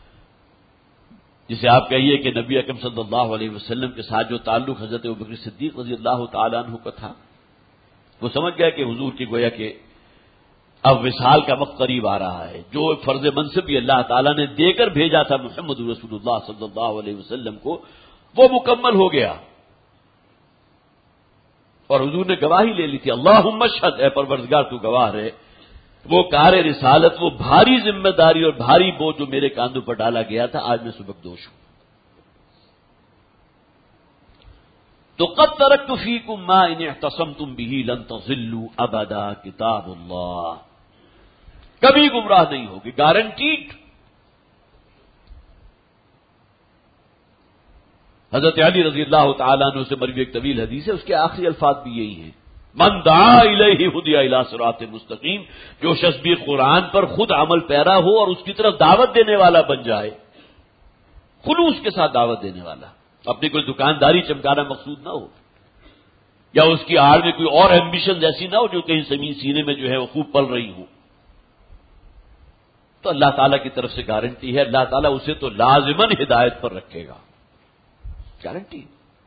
جسے آپ کہیے کہ نبی اکرم صلی اللہ علیہ وسلم کے ساتھ جو تعلق حضرت ابوبکر صدیق رضی اللہ تعالیٰ عنہ کا تھا، وہ سمجھ گیا کہ حضور کی گویا کہ اب وصال کا وقت قریب آ رہا ہے۔ جو فرض منصب بھی اللہ تعالیٰ نے دے کر بھیجا تھا محمد رسول اللہ صلی اللہ علیہ وسلم کو، وہ مکمل ہو گیا، اور حضور نے گواہی لے لی تھی، اللہم اشہد، اے پروردگار تو گواہ رہے، وہ کار رسالت، وہ بھاری ذمہ داری اور بھاری بوجھ جو میرے کاندھوں پر ڈالا گیا تھا، آج میں سبکدوش ہوں۔ تو قد ترکت فیکم ما ان اعتصمتم به لن تضلوا ابدا، کتاب اللہ، کبھی گمراہ نہیں ہوگی، گارنٹیڈ۔ حضرت علی رضی اللہ تعالیٰ عنہ سے مروی ایک طویل حدیث ہے، اس کے آخری الفاظ بھی یہی ہیں، من دعا الیہ ہدی الی صراط مستقیم، جو شخص بھی قرآن پر خود عمل پیرا ہو اور اس کی طرف دعوت دینے والا بن جائے، خلوص کے ساتھ دعوت دینے والا، اپنی کوئی دکانداری چمکانا مقصود نہ ہو، یا اس کی آڑ میں کوئی اور ایمبیشن ایسی نہ ہو جو کہیں زمین سینے میں جو ہے وہ خوب پل رہی ہو، تو اللہ تعالیٰ کی طرف سے گارنٹی ہے، اللہ تعالیٰ اسے تو لازماً ہدایت پر رکھے گا، گارنٹی۔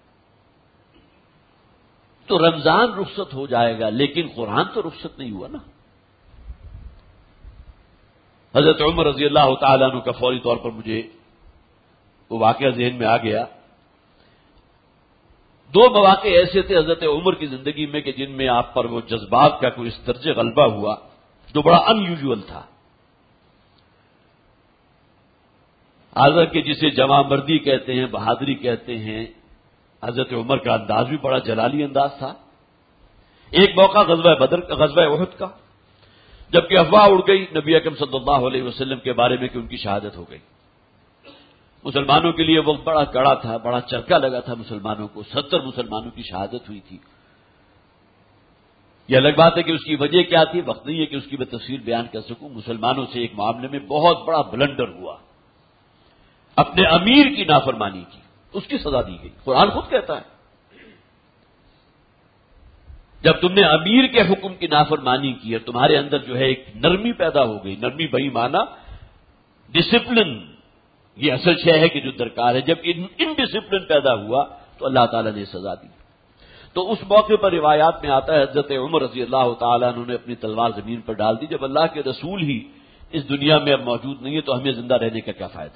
تو رمضان رخصت ہو جائے گا، لیکن قرآن تو رخصت نہیں ہوا نا۔ حضرت عمر رضی اللہ تعالیٰ عنہ کا فوری طور پر مجھے وہ واقعہ ذہن میں آ گیا۔ 2 مواقع ایسے تھے حضرت عمر کی زندگی میں کہ جن میں آپ پر وہ جذبات کا کوئی اس درجے غلبہ ہوا جو بڑا ان یوزول تھا۔ حضرت کے جسے جواں مردی کہتے ہیں، بہادری کہتے ہیں، حضرت عمر کا انداز بھی بڑا جلالی انداز تھا۔ ایک موقع غزوہ بدر کا، غزوہ احد کا، جبکہ افواہ اڑ گئی نبی اکرم صلی اللہ علیہ وسلم کے بارے میں کہ ان کی شہادت ہو گئی۔ مسلمانوں کے لیے وقت بڑا کڑا تھا، بڑا چرکا لگا تھا مسلمانوں کو، 70 مسلمانوں کی شہادت ہوئی تھی۔ یہ الگ بات ہے کہ اس کی وجہ کیا تھی، وقت نہیں ہے کہ اس کی میں تفصیل بیان کر سکوں۔ مسلمانوں سے ایک معاملے میں بہت بڑا بلنڈر ہوا، اپنے امیر کی نافرمانی کی، اس کی سزا دی گئی۔ قرآن خود کہتا ہے جب تم نے امیر کے حکم کی نافرمانی کی اور تمہارے اندر جو ہے ایک نرمی پیدا ہو گئی، نرمی بھئی مانا ڈسپلن، یہ اصل شے ہے کہ جو درکار ہے، جب انڈسپلن پیدا ہوا تو اللہ تعالیٰ نے سزا دی۔ تو اس موقع پر روایات میں آتا ہے حضرت عمر رضی اللہ تعالیٰ عنہ نے اپنی تلوار زمین پر ڈال دی، جب اللہ کے رسول ہی اس دنیا میں اب موجود نہیں ہے تو ہمیں زندہ رہنے کا کیا فائدہ۔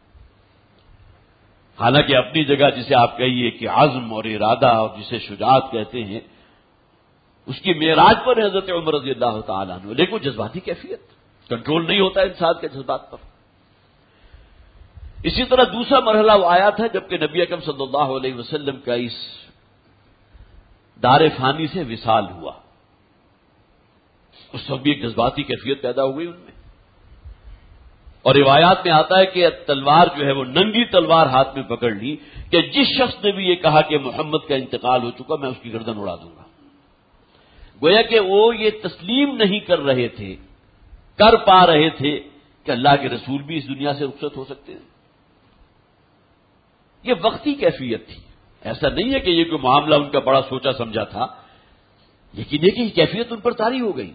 حالانکہ اپنی جگہ جسے آپ کہیے کہ عزم اور ارادہ اور جسے شجاعت کہتے ہیں، اس کی معراج پر ہے حضرت عمر رضی اللہ تعالیٰ عنہ، لیکن جذباتی کیفیت، کنٹرول نہیں ہوتا انسان کے جذبات پر۔ اسی طرح دوسرا مرحلہ وہ آیا تھا جبکہ نبی اکرم صلی اللہ علیہ وسلم کا اس دار فانی سے وصال ہوا، اس وقت بھی ایک جذباتی کیفیت پیدا ہوئی ان میں، اور روایات میں آتا ہے کہ تلوار جو ہے وہ ننگی تلوار ہاتھ میں پکڑ لی کہ جس شخص نے بھی یہ کہا کہ محمد کا انتقال ہو چکا میں اس کی گردن اڑا دوں گا۔ گویا کہ وہ یہ تسلیم نہیں کر رہے تھے، کر پا رہے تھے کہ اللہ کے رسول بھی اس دنیا سے رخصت ہو سکتے ہیں۔ یہ وقتی کیفیت تھی، ایسا نہیں ہے کہ یہ کوئی معاملہ ان کا بڑا سوچا سمجھا تھا، لیکن یہ کہ یہ کیفیت ان پر طاری ہو گئی۔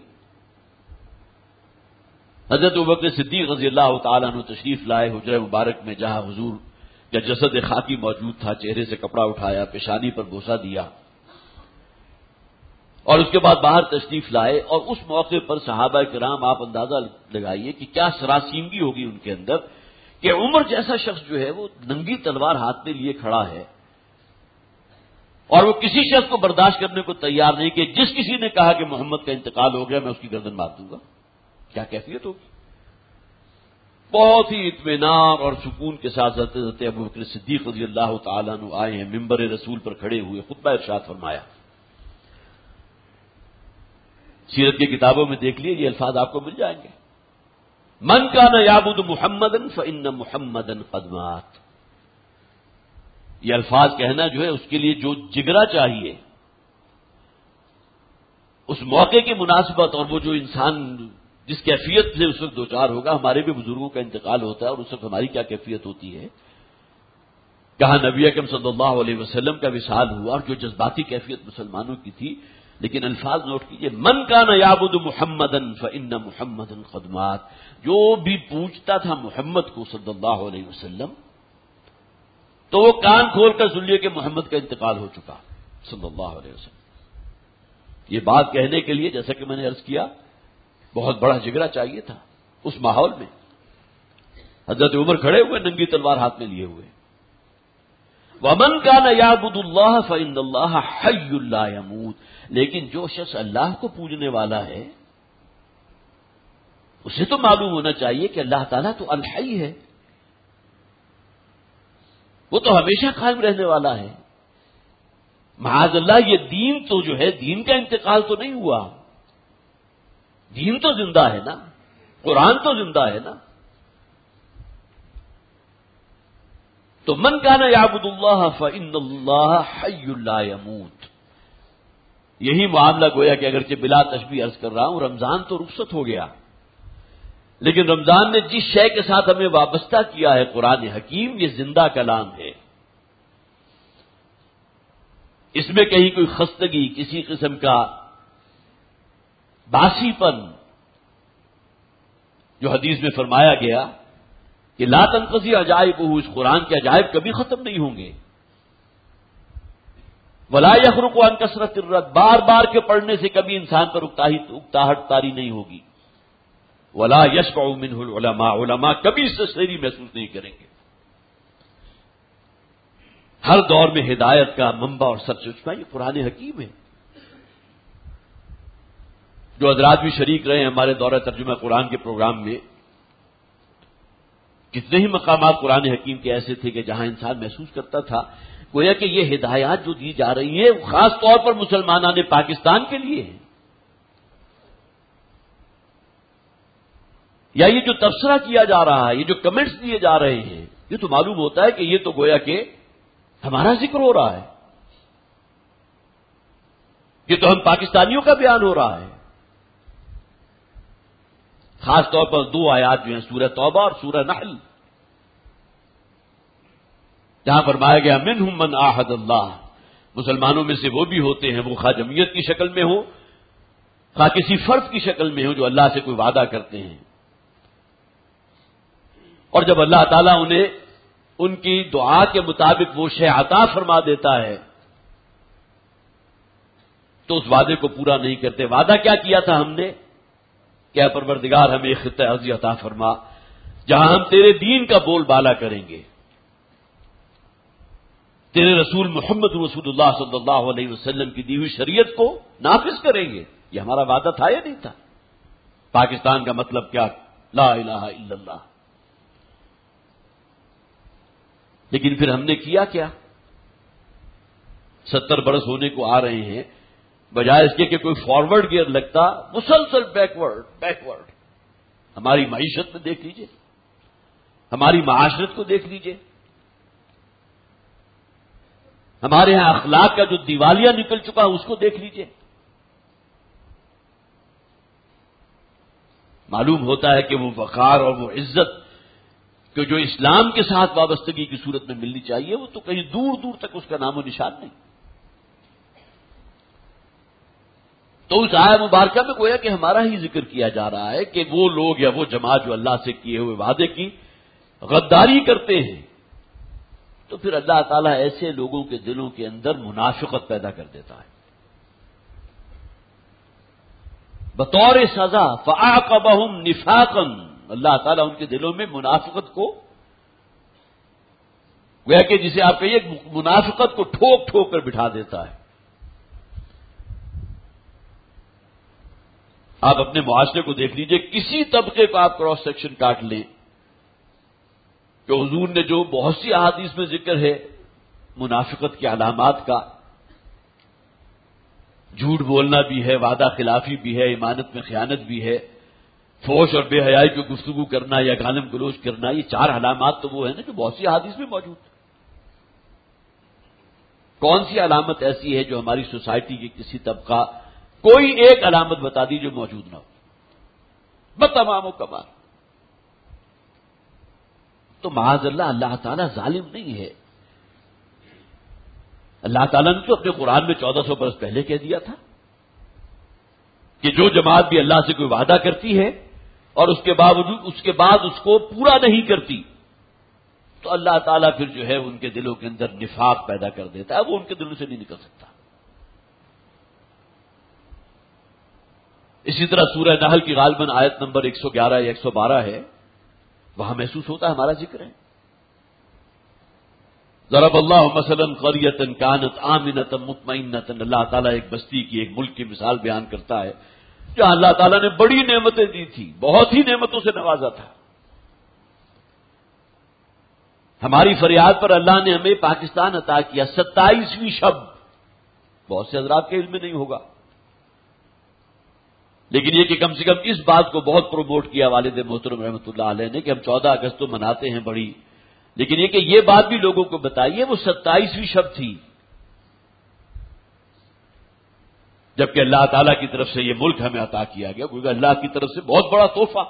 حضرت ابوبکر صدیق رضی اللہ تعالیٰ عنہ تشریف لائے حجرہ مبارک میں، جہاں حضور کا جسد خاکی موجود تھا، چہرے سے کپڑا اٹھایا، پیشانی پر بوسہ دیا، اور اس کے بعد باہر تشریف لائے، اور اس موقع پر صحابہ کرام آپ اندازہ لگائیے کہ کیا سراسیمگی ہوگی ان کے اندر کہ عمر جیسا شخص جو ہے وہ ننگی تلوار ہاتھ میں لیے کھڑا ہے، اور وہ کسی شخص کو برداشت کرنے کو تیار نہیں کہ جس کسی نے کہا کہ محمد کا انتقال ہو گیا میں اس کی گردن مار دوں گا۔ کیا کیفیت ہوگی؟ بہت ہی اطمینان اور سکون کے ساتھ حضرت ابوبکر صدیق رضی اللہ تعالیٰ عنہ آئے ہیں، منبر رسول پر کھڑے ہوئے خطبہ ارشاد فرمایا۔ سیرت کی کتابوں میں دیکھ لیے، یہ الفاظ آپ کو مل جائیں گے، من کان یعبد محمدا فإن محمدا قد مات۔ یہ الفاظ کہنا جو ہے اس کے لیے جو جگرا چاہیے، اس موقع کی مناسبت، اور وہ جو انسان جس کیفیت سے اس وقت دوچار ہوگا۔ ہمارے بھی بزرگوں کا انتقال ہوتا ہے اور اس وقت ہماری کیا کیفیت ہوتی ہے، کہاں نبی اکرم صلی اللہ علیہ وسلم کا وصال ہوا اور جو جذباتی کیفیت مسلمانوں کی تھی، لیکن الفاظ نوٹ کیجئے، من کان یعبد محمدا فإن محمدا قد مات۔ جو بھی پوچھتا تھا محمد کو صلی اللہ علیہ وسلم تو وہ کان کھول کر سن لیے کہ محمد کا انتقال ہو چکا صلی اللہ علیہ وسلم۔ یہ بات کہنے کے لیے جیسا کہ میں نے عرض کیا بہت بڑا جگرا چاہیے تھا۔ اس ماحول میں حضرت عمر کھڑے ہوئے ننگی تلوار ہاتھ میں لیے ہوئے۔ ومن کان یعبد اللہ فإن اللہ حی لا یموت۔ لیکن جو شخص اللہ کو پوجنے والا ہے اسے تو معلوم ہونا چاہیے کہ اللہ تعالیٰ تو الحی ہے، وہ تو ہمیشہ قائم رہنے والا ہے۔ معاذ اللہ یہ دین تو جو ہے دین کا انتقال تو نہیں ہوا، دین تو زندہ ہے نا، قرآن تو زندہ ہے نا۔ تو من کان یعبد اللہ فإن اللہ حی لا یموت۔ یہی معاملہ گویا کہ اگرچہ بلا تشبیہ عرض کر رہا ہوں، رمضان تو رخصت ہو گیا، لیکن رمضان نے جس شے کے ساتھ ہمیں وابستہ کیا ہے قرآن حکیم، یہ زندہ کلام ہے۔ اس میں کہیں کوئی خستگی، کسی قسم کا باسی پن، جو حدیث میں فرمایا گیا کہ لا تنقضی عجائبہ، اس قرآن کے عجائب کبھی ختم نہیں ہوں گے۔ ولا یخرق عن کثرت الرد، بار بار کے پڑھنے سے کبھی انسان پر اکتاہٹ طاری نہیں ہوگی۔ ولا یشبع منہ العلماء، علماء کبھی اس سے سیری محسوس نہیں کریں گے۔ ہر دور میں ہدایت کا منبع اور سرچشمہ یہ قرآن حکیم ہے۔ جو حضرات بھی شریک رہے ہیں ہمارے دورہ ترجمہ قرآن کے پروگرام میں، کتنے ہی مقامات قرآن حکیم کے ایسے تھے کہ جہاں انسان محسوس کرتا تھا گویا کہ یہ ہدایات جو دی جا رہی ہیں خاص طور پر مسلمانان پاکستان کے لیے ہیں، یا یہ جو تبصرہ کیا جا رہا ہے، یہ جو کمنٹس دیے جا رہے ہیں، یہ تو معلوم ہوتا ہے کہ یہ تو گویا کہ ہمارا ذکر ہو رہا ہے، یہ تو ہم پاکستانیوں کا بیان ہو رہا ہے۔ خاص طور پر دو آیات جو ہیں سورہ توبہ اور سورہ نحل، جہاں فرمایا گیا منہم من عاہد اللہ، مسلمانوں میں سے وہ بھی ہوتے ہیں، وہ خواہ جمعیت کی شکل میں ہو خواہ کسی فرد کی شکل میں ہو، جو اللہ سے کوئی وعدہ کرتے ہیں، اور جب اللہ تعالیٰ انہیں ان کی دعا کے مطابق وہ شے عطا فرما دیتا ہے تو اس وعدے کو پورا نہیں کرتے۔ وعدہ کیا کیا تھا ہم نے کہ اے پروردگار ہمیں ایک خطہ ارضی عطا فرما جہاں ہم تیرے دین کا بول بالا کریں گے، تیرے رسول محمد رسول اللہ صلی اللہ علیہ وسلم کی دی ہوئی شریعت کو نافذ کریں گے. یہ ہمارا وعدہ تھا یا نہیں تھا؟ پاکستان کا مطلب کیا؟ لا الہ الا اللہ. لیکن پھر ہم نے کیا کیا؟ 70 برس ہونے کو آ رہے ہیں، بجائے اس کے کہ کوئی فارورڈ گیئر لگتا، مسلسل بیکورڈ. ہماری معیشت میں دیکھ لیجئے، ہماری معاشرت کو دیکھ لیجئے، ہمارے ہاں اخلاق کا جو دیوالیہ نکل چکا اس کو دیکھ لیجئے. معلوم ہوتا ہے کہ وہ وقار اور وہ عزت کہ جو اسلام کے ساتھ وابستگی کی صورت میں ملنی چاہیے وہ تو کہیں دور دور تک اس کا نام و نشان نہیں. تو اس آیت مبارکہ میں گویا کہ ہمارا ہی ذکر کیا جا رہا ہے کہ وہ لوگ یا وہ جماعت جو اللہ سے کیے ہوئے وعدے کی غداری کرتے ہیں، تو پھر اللہ تعالیٰ ایسے لوگوں کے دلوں کے اندر منافقت پیدا کر دیتا ہے. بطور سزا فَأَعْقَبَهُمْ نِفَاقًا، اللہ تعالیٰ ان کے دلوں میں منافقت کو، گویا کہ جسے آپ کہیے منافقت کو ٹھوک ٹھوک کر بٹھا دیتا ہے. آپ اپنے معاشرے کو دیکھ لیجئے، کسی طبقے کو آپ کراس سیکشن کاٹ لیں کہ حضور نے جو بہت سی احادیث میں ذکر ہے منافقت کی علامات کا، جھوٹ بولنا بھی ہے، وعدہ خلافی بھی ہے، ایمانت میں خیانت بھی ہے، فحش اور بے حیائی کی گفتگو کرنا یا گالم گلوچ کرنا، یہ 4 علامات تو وہ ہیں نا جو بہت سی احادیث میں موجود. کون سی علامت ایسی ہے جو ہماری سوسائٹی کے کسی طبقہ، کوئی ایک علامت بتا دی جو موجود نہ ہو؟ بتمام و کمال. تو معاذ اللہ تعالیٰ ظالم نہیں ہے. اللہ تعالیٰ نے تو اپنے قرآن میں 1400 برس پہلے کہہ دیا تھا کہ جو جماعت بھی اللہ سے کوئی وعدہ کرتی ہے اور اس کے بعد اس کو پورا نہیں کرتی، تو اللہ تعالیٰ پھر جو ہے ان کے دلوں کے اندر نفاق پیدا کر دیتا ہے، وہ ان کے دلوں سے نہیں نکل سکتا. اسی طرح سورہ نحل کی غالباً آیت نمبر 111 یا 112 ہے، وہاں محسوس ہوتا ہے ہمارا ذکر ہے. ضرب اللہ مثلا قریۃ کانت آمنۃ مطمئنۃ، اللہ تعالیٰ ایک بستی کی، ایک ملک کی مثال بیان کرتا ہے جہاں اللہ تعالیٰ نے بڑی نعمتیں دی تھی، بہت ہی نعمتوں سے نوازا تھا. ہماری فریاد پر اللہ نے ہمیں پاکستان عطا کیا، 27ویں شب. بہت سے حضرات کے علم میں نہیں ہوگا، لیکن یہ کہ کم سے کم اس بات کو بہت پروموٹ کیا والد محترم رحمۃ اللہ علیہ نے کہ ہم 14 اگست تو مناتے ہیں بڑی، لیکن یہ کہ یہ بات بھی لوگوں کو بتائیے وہ 27ویں شب تھی جبکہ اللہ تعالیٰ کی طرف سے یہ ملک ہمیں عطا کیا گیا، کیونکہ اللہ کی طرف سے بہت بڑا تحفہ.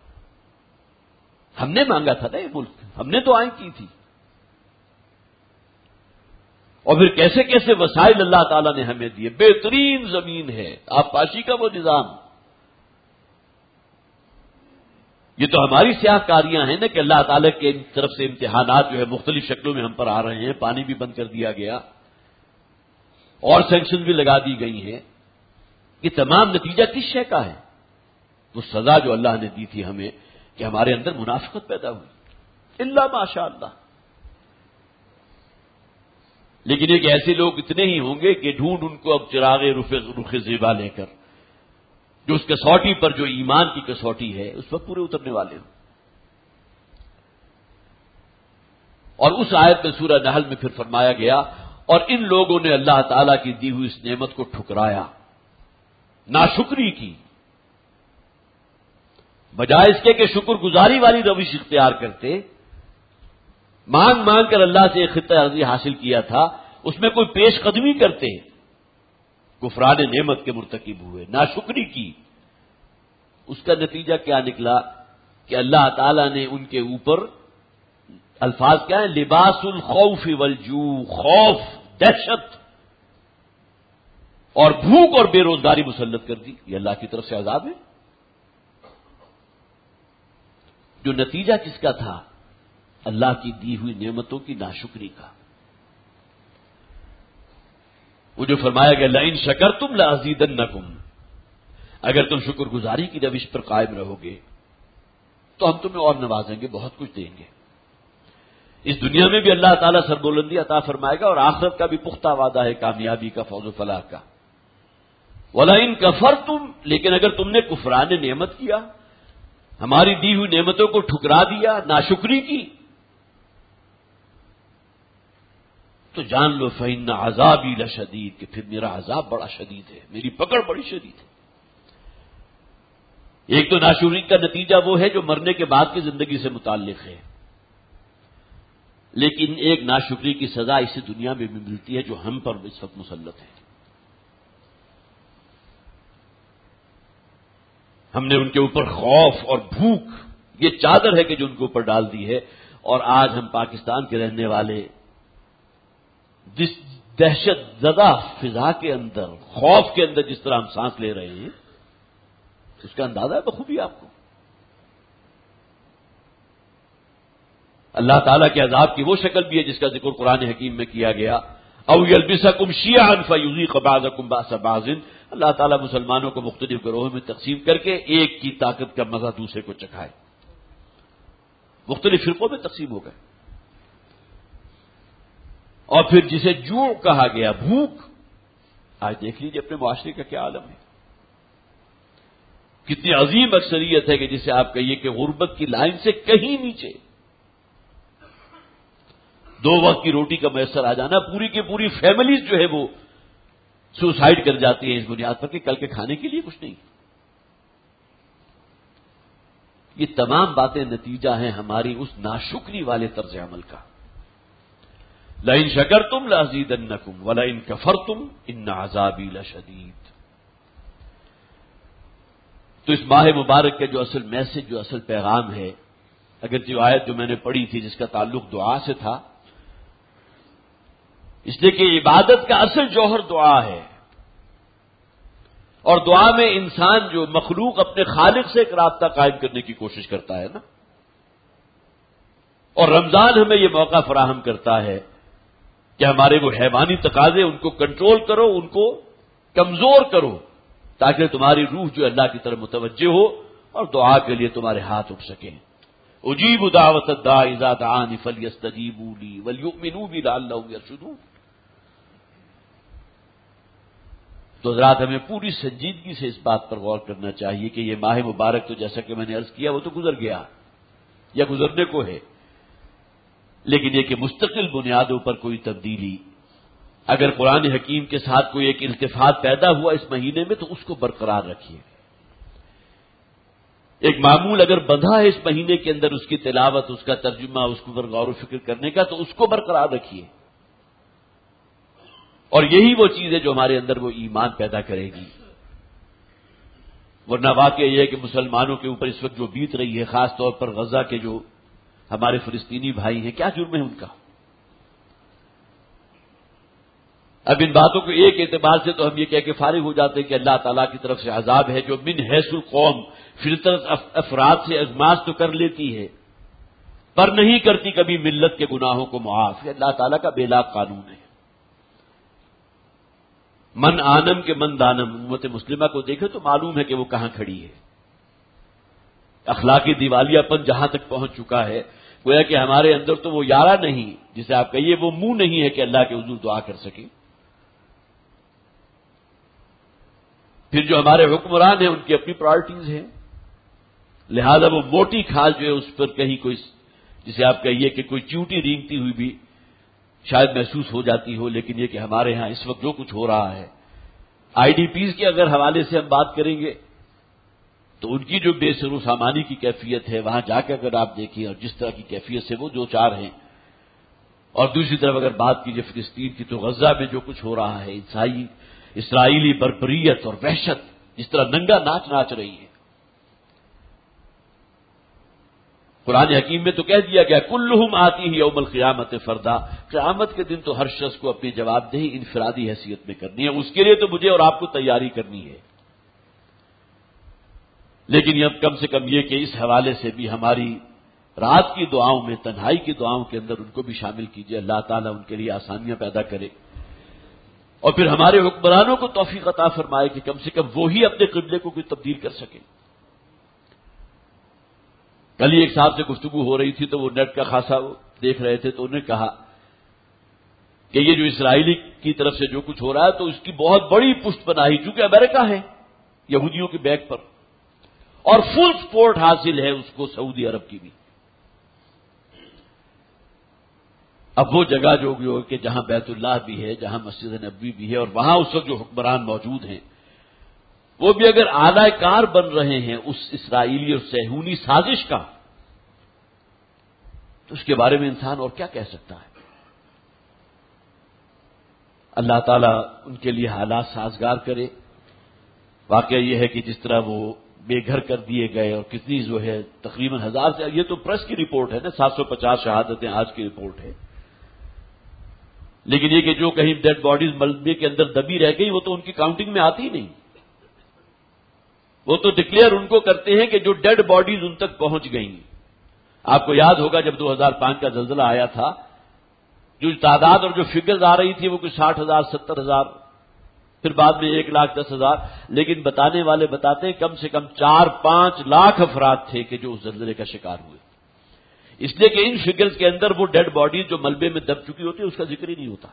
ہم نے مانگا تھا نا یہ ملک، ہم نے تو آئیں کی تھی. اور پھر کیسے کیسے وسائل اللہ تعالیٰ نے ہمیں دیے. بہترین زمین ہے، آبپاشی کا وہ نظام. یہ تو ہماری سیاہ کاریاں ہیں نا کہ اللہ تعالیٰ کی طرف سے امتحانات جو ہے مختلف شکلوں میں ہم پر آ رہے ہیں. پانی بھی بند کر دیا گیا اور سینکشن بھی لگا دی گئی ہیں. یہ تمام نتیجہ کس شے کا ہے؟ وہ سزا جو اللہ نے دی تھی ہمیں کہ ہمارے اندر منافقت پیدا ہوئی. الا ماشاء اللہ. لیکن ایک ایسے لوگ اتنے ہی ہوں گے کہ ڈھونڈ ان کو اب چراغ رخ زیبا لے کر جو اس کسوٹی پر جو ایمان کی کسوٹی ہے اس پر پورے اترنے والے ہوں. اور اس آیت میں سورہ نحل میں پھر فرمایا گیا اور ان لوگوں نے اللہ تعالیٰ کی دی ہوئی اس نعمت کو ٹھکرایا، ناشکری کی، بجائے اس کے کہ شکر گزاری والی روش اختیار کرتے. مانگ مانگ کر اللہ سے ایک خطہ ارضی حاصل کیا تھا، اس میں کوئی پیش قدمی کرتے، کفران نعمت کے مرتکب ہوئے، ناشکری کی. اس کا نتیجہ کیا نکلا کہ اللہ تعالیٰ نے ان کے اوپر الفاظ کیا ہیں؟ لباس الخوف والجوع، خوف، دہشت اور بھوک اور بے روزگاری مسلط کر دی. یہ اللہ کی طرف سے عذاب ہے. جو نتیجہ کس کا تھا؟ اللہ کی دی ہوئی نعمتوں کی ناشکری کا. وہ جو فرمایا گیا لئن شکرتم لازیدنکم، اگر تم شکر گزاری کی روش پر قائم رہو گے تو ہم تمہیں اور نوازیں گے، بہت کچھ دیں گے. اس دنیا میں بھی اللہ تعالیٰ سربلندی عطا فرمائے گا اور آخرت کا بھی پختہ وعدہ ہے کامیابی کا، فوز و فلاح کا۔ وَلَئِن كَفَرْتُمْ، لیکن اگر تم نے کفران نعمت کیا، ہماری دی ہوئی نعمتوں کو ٹھکرا دیا، ناشکری کی، تو جان لو فَإِنَّ عَذَابِي لَشَدِيدٌ، کہ پھر میرا عذاب بڑا شدید ہے، میری پکڑ بڑی شدید ہے۔ ایک تو ناشکری کا نتیجہ وہ ہے جو مرنے کے بعد کی زندگی سے متعلق ہے، لیکن ایک ناشکری کی سزا اسی دنیا میں بھی ملتی ہے جو ہم پر اس وقت مسلط ہے۔ ہم نے ان کے اوپر خوف اور بھوک، یہ چادر ہے کہ جو ان کے اوپر ڈال دی ہے، اور آج ہم پاکستان کے رہنے والے جس دہشت زدہ فضا کے اندر، خوف کے اندر جس طرح ہم سانس لے رہے ہیں، اس کا اندازہ ہے بخوبی آپ کو۔ اللہ تعالیٰ کے عذاب کی وہ شکل بھی ہے جس کا ذکر قرآن حکیم میں کیا گیا، او یلبسکم شیعا فیذیق بعضکم باس بعض، اللہ تعالیٰ مسلمانوں کو مختلف گروہوں میں تقسیم کر کے ایک کی طاقت کا مزہ دوسرے کو چکھائے، مختلف فرقوں میں تقسیم ہو گئے۔ اور پھر جسے جوع کہا گیا، بھوک، آج دیکھ لیجیے اپنے معاشرے کا کیا عالم ہے، کتنی عظیم اکثریت ہے کہ جسے آپ کہیے کہ غربت کی لائن سے کہیں نیچے، 2 وقت کی روٹی کا میسر آ جانا، پوری کی پوری فیملیز جو ہے وہ سوسائڈ کر جاتی ہیں اس بنیاد پر کہ کل کے کھانے کے لیے کچھ نہیں۔ یہ تمام باتیں نتیجہ ہیں ہماری اس ناشکری والے طرز عمل کا۔ لئن شکرتم لازیدنکم ولئن کفرتم ان عذابی لشدید۔ تو اس ماہ مبارک کا جو اصل میسج، جو اصل پیغام ہے، اگر جو آیت جو میں نے پڑھی تھی جس کا تعلق دعا سے تھا، اس لیے کہ عبادت کا اصل جوہر دعا ہے، اور دعا میں انسان جو مخلوق اپنے خالق سے ایک رابطہ قائم کرنے کی کوشش کرتا ہے نا، اور رمضان ہمیں یہ موقع فراہم کرتا ہے کہ ہمارے وہ حیوانی تقاضے ان کو کنٹرول کرو، ان کو کمزور کرو، تاکہ تمہاری روح جو اللہ کی طرف متوجہ ہو اور دعا کے لیے تمہارے ہاتھ اٹھ سکیں۔ اجیب دعوت الداع اذا دعان فلیستجیبوا لی وليؤمنوا بی لعلهم یرشدون۔ تو حضرات ہمیں پوری سنجیدگی سے اس بات پر غور کرنا چاہیے کہ یہ ماہ مبارک تو جیسا کہ میں نے عرض کیا وہ تو گزر گیا یا گزرنے کو ہے، لیکن یہ کہ مستقل بنیادوں پر کوئی تبدیلی، اگر قرآن حکیم کے ساتھ کوئی ایک التفات پیدا ہوا اس مہینے میں تو اس کو برقرار رکھیے۔ ایک معمول اگر بندھا ہے اس مہینے کے اندر اس کی تلاوت، اس کا ترجمہ، اس کو پر غور و فکر کرنے کا، تو اس کو برقرار رکھیے، اور یہی وہ چیز ہے جو ہمارے اندر وہ ایمان پیدا کرے گی۔ ورنہ واقعہ یہ ہے کہ مسلمانوں کے اوپر اس وقت جو بیت رہی ہے، خاص طور پر غزہ کے جو ہمارے فلسطینی بھائی ہیں، کیا جرم ہے ان کا؟ اب ان باتوں کو ایک اعتبار سے تو ہم یہ کہہ کے فارغ ہو جاتے ہیں کہ اللہ تعالیٰ کی طرف سے عذاب ہے جو من حیث القوم فطرت افراد سے ازماز تو کر لیتی ہے پر نہیں کرتی کبھی ملت کے گناہوں کو معاف، یہ اللہ تعالیٰ کا بے لاگ قانون ہے۔ من آنم کے من دانم، امت مسلمہ کو دیکھے تو معلوم ہے کہ وہ کہاں کھڑی ہے۔ اخلاقی دیوالیہ پن جہاں تک پہنچ چکا ہے، گویا کہ ہمارے اندر تو وہ یارہ نہیں، جسے آپ کہیے وہ منہ نہیں ہے کہ اللہ کے حضور دعا کر سکے۔ پھر جو ہمارے حکمران ہیں ان کی اپنی پرائرٹیز ہیں، لہذا وہ موٹی کھال جو ہے اس پر کہیں کوئی، جسے آپ کہیے کہ کوئی چیوٹی رینگتی ہوئی بھی شاید محسوس ہو جاتی ہو، لیکن یہ کہ ہمارے ہاں اس وقت جو کچھ ہو رہا ہے، آئی ڈی پیز کے اگر حوالے سے ہم بات کریں گے تو ان کی جو بے سر و سامانی کی کیفیت ہے، وہاں جا کے اگر آپ دیکھیں اور جس طرح کی کیفیت سے وہ دو چار ہیں، اور دوسری طرف اگر بات کیجیے فلسطین کی تو غزہ میں جو کچھ ہو رہا ہے، اسرائیلی بربریت اور وحشت جس طرح ننگا ناچ ناچ رہی ہے۔ قرآن حکیم میں تو کہہ دیا گیا کلہم آتی ہی یوم القیامت فردا، قیامت کے دن تو ہر شخص کو اپنی جواب دہی انفرادی حیثیت میں کرنی ہے، اس کے لیے تو مجھے اور آپ کو تیاری کرنی ہے۔ لیکن اب کم سے کم یہ کہ اس حوالے سے بھی ہماری رات کی دعاؤں میں، تنہائی کی دعاؤں کے اندر ان کو بھی شامل کیجیے، اللہ تعالیٰ ان کے لیے آسانیاں پیدا کرے، اور پھر ہمارے حکمرانوں کو توفیق عطا فرمائے کہ کم سے کم وہی اپنے قبلے کو کوئی تبدیل کر سکے۔ کل ہی ایک صاحب سے گفتگو ہو رہی تھی تو وہ نیٹ کا خاصا دیکھ رہے تھے تو انہوں نے کہا کہ یہ جو اسرائیلی کی طرف سے جو کچھ ہو رہا ہے تو اس کی بہت بڑی پشت پناہی چونکہ امریکہ ہے یہودیوں کے بیک پر، اور فل سپورٹ حاصل ہے اس کو سعودی عرب کی بھی۔ اب وہ جگہ جو کہ جہاں بیت اللہ بھی ہے، جہاں مسجد نبوی بھی ہے، اور وہاں اس وقت جو حکمران موجود ہیں وہ بھی اگر اعلی کار بن رہے ہیں اس اسرائیلی اور صہیونی سازش کا، تو اس کے بارے میں انسان اور کیا کہہ سکتا ہے؟ اللہ تعالیٰ ان کے لیے حالات سازگار کرے۔ واقعہ یہ ہے کہ جس طرح وہ بے گھر کر دیے گئے اور کتنی جو ہے تقریباً 1000 سے، یہ تو پریس کی رپورٹ ہے نا، 750 شہادتیں آج کی رپورٹ ہے، لیکن یہ کہ جو کہیں ڈیڈ باڈیز ملبے کے اندر دبی رہ گئی وہ تو ان کی کاؤنٹنگ میں آتی ہی نہیں۔ وہ تو ڈکلیئر ان کو کرتے ہیں کہ جو ڈیڈ باڈیز ان تک پہنچ گئیں۔ آپ کو یاد ہوگا جب 2005 کا زلزلہ آیا تھا، جو تعداد اور جو فگرز آ رہی تھی وہ کچھ 60,000 70,000، پھر بعد میں 1,10,000، لیکن بتانے والے بتاتے ہیں کم سے کم 4-5 لاکھ افراد تھے کہ جو اس زلزلے کا شکار ہوئے، اس لیے کہ ان فگرز کے اندر وہ ڈیڈ باڈیز جو ملبے میں دب چکی ہوتی ہے اس کا ذکر ہی نہیں ہوتا۔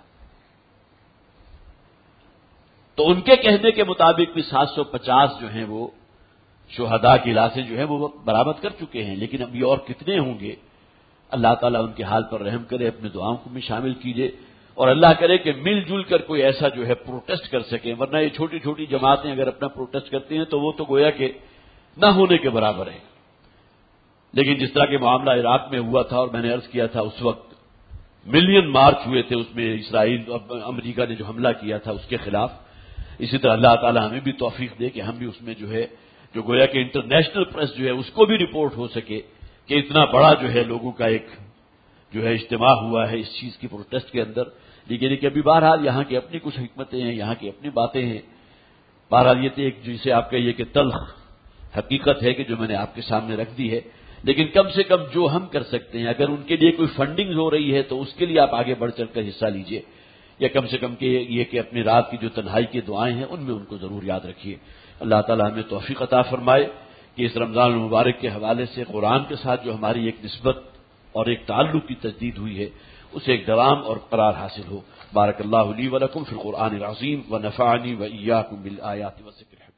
تو ان کے کہنے کے مطابق بھی 750 جو ہیں وہ شہداء کی لاشیں جو ہیں وہ برآمد کر چکے ہیں، لیکن ابھی اور کتنے ہوں گے؟ اللہ تعالیٰ ان کے حال پر رحم کرے، اپنے دعاؤں کو بھی شامل کیجیے، اور اللہ کرے کہ مل جل کر کوئی ایسا جو ہے پروٹیسٹ کر سکیں، ورنہ یہ چھوٹی چھوٹی جماعتیں اگر اپنا پروٹیسٹ کرتی ہیں تو وہ تو گویا کہ نہ ہونے کے برابر ہے۔ لیکن جس طرح کے معاملہ عراق میں ہوا تھا، اور میں نے عرض کیا تھا اس وقت ملین مارچ ہوئے تھے اس میں اسرائیل اور امریکہ نے جو حملہ کیا تھا اس کے خلاف، اسی طرح اللہ تعالیٰ ہمیں بھی توفیق دے کہ ہم بھی اس میں جو ہے جو گویا کہ انٹرنیشنل پریس جو ہے اس کو بھی رپورٹ ہو سکے کہ اتنا بڑا جو ہے لوگوں کا ایک جو ہے اجتماع ہوا ہے اس چیز کی پروٹیسٹ کے اندر۔ لیکن کہ ابھی بہرحال یہاں کی اپنی کچھ حکمتیں ہیں، یہاں کی اپنی باتیں ہیں۔ بہرحال یہ تو ایک جسے آپ کہیے کہ تلخ حقیقت ہے کہ جو میں نے آپ کے سامنے رکھ دی ہے، لیکن کم سے کم جو ہم کر سکتے ہیں، اگر ان کے لیے کوئی فنڈنگ ہو رہی ہے تو اس کے لیے آپ آگے بڑھ چڑھ کر حصہ لیجئے، یا کم سے کم کہ یہ کہ اپنی رات کی جو تنہائی کی دعائیں ہیں ان میں ان کو ضرور یاد رکھیے۔ اللہ تعالیٰ ہمیں توفیق عطا فرمائے کہ اس رمضان المبارک کے حوالے سے قرآن کے ساتھ جو ہماری ایک نسبت اور ایک تعلق کی تجدید ہوئی ہے اسے ایک دوام اور قرار حاصل ہو۔ بارک اللہ لی و لکم فی القرآن العظیم و نفعنی و ایاکم بالآیات و ذکر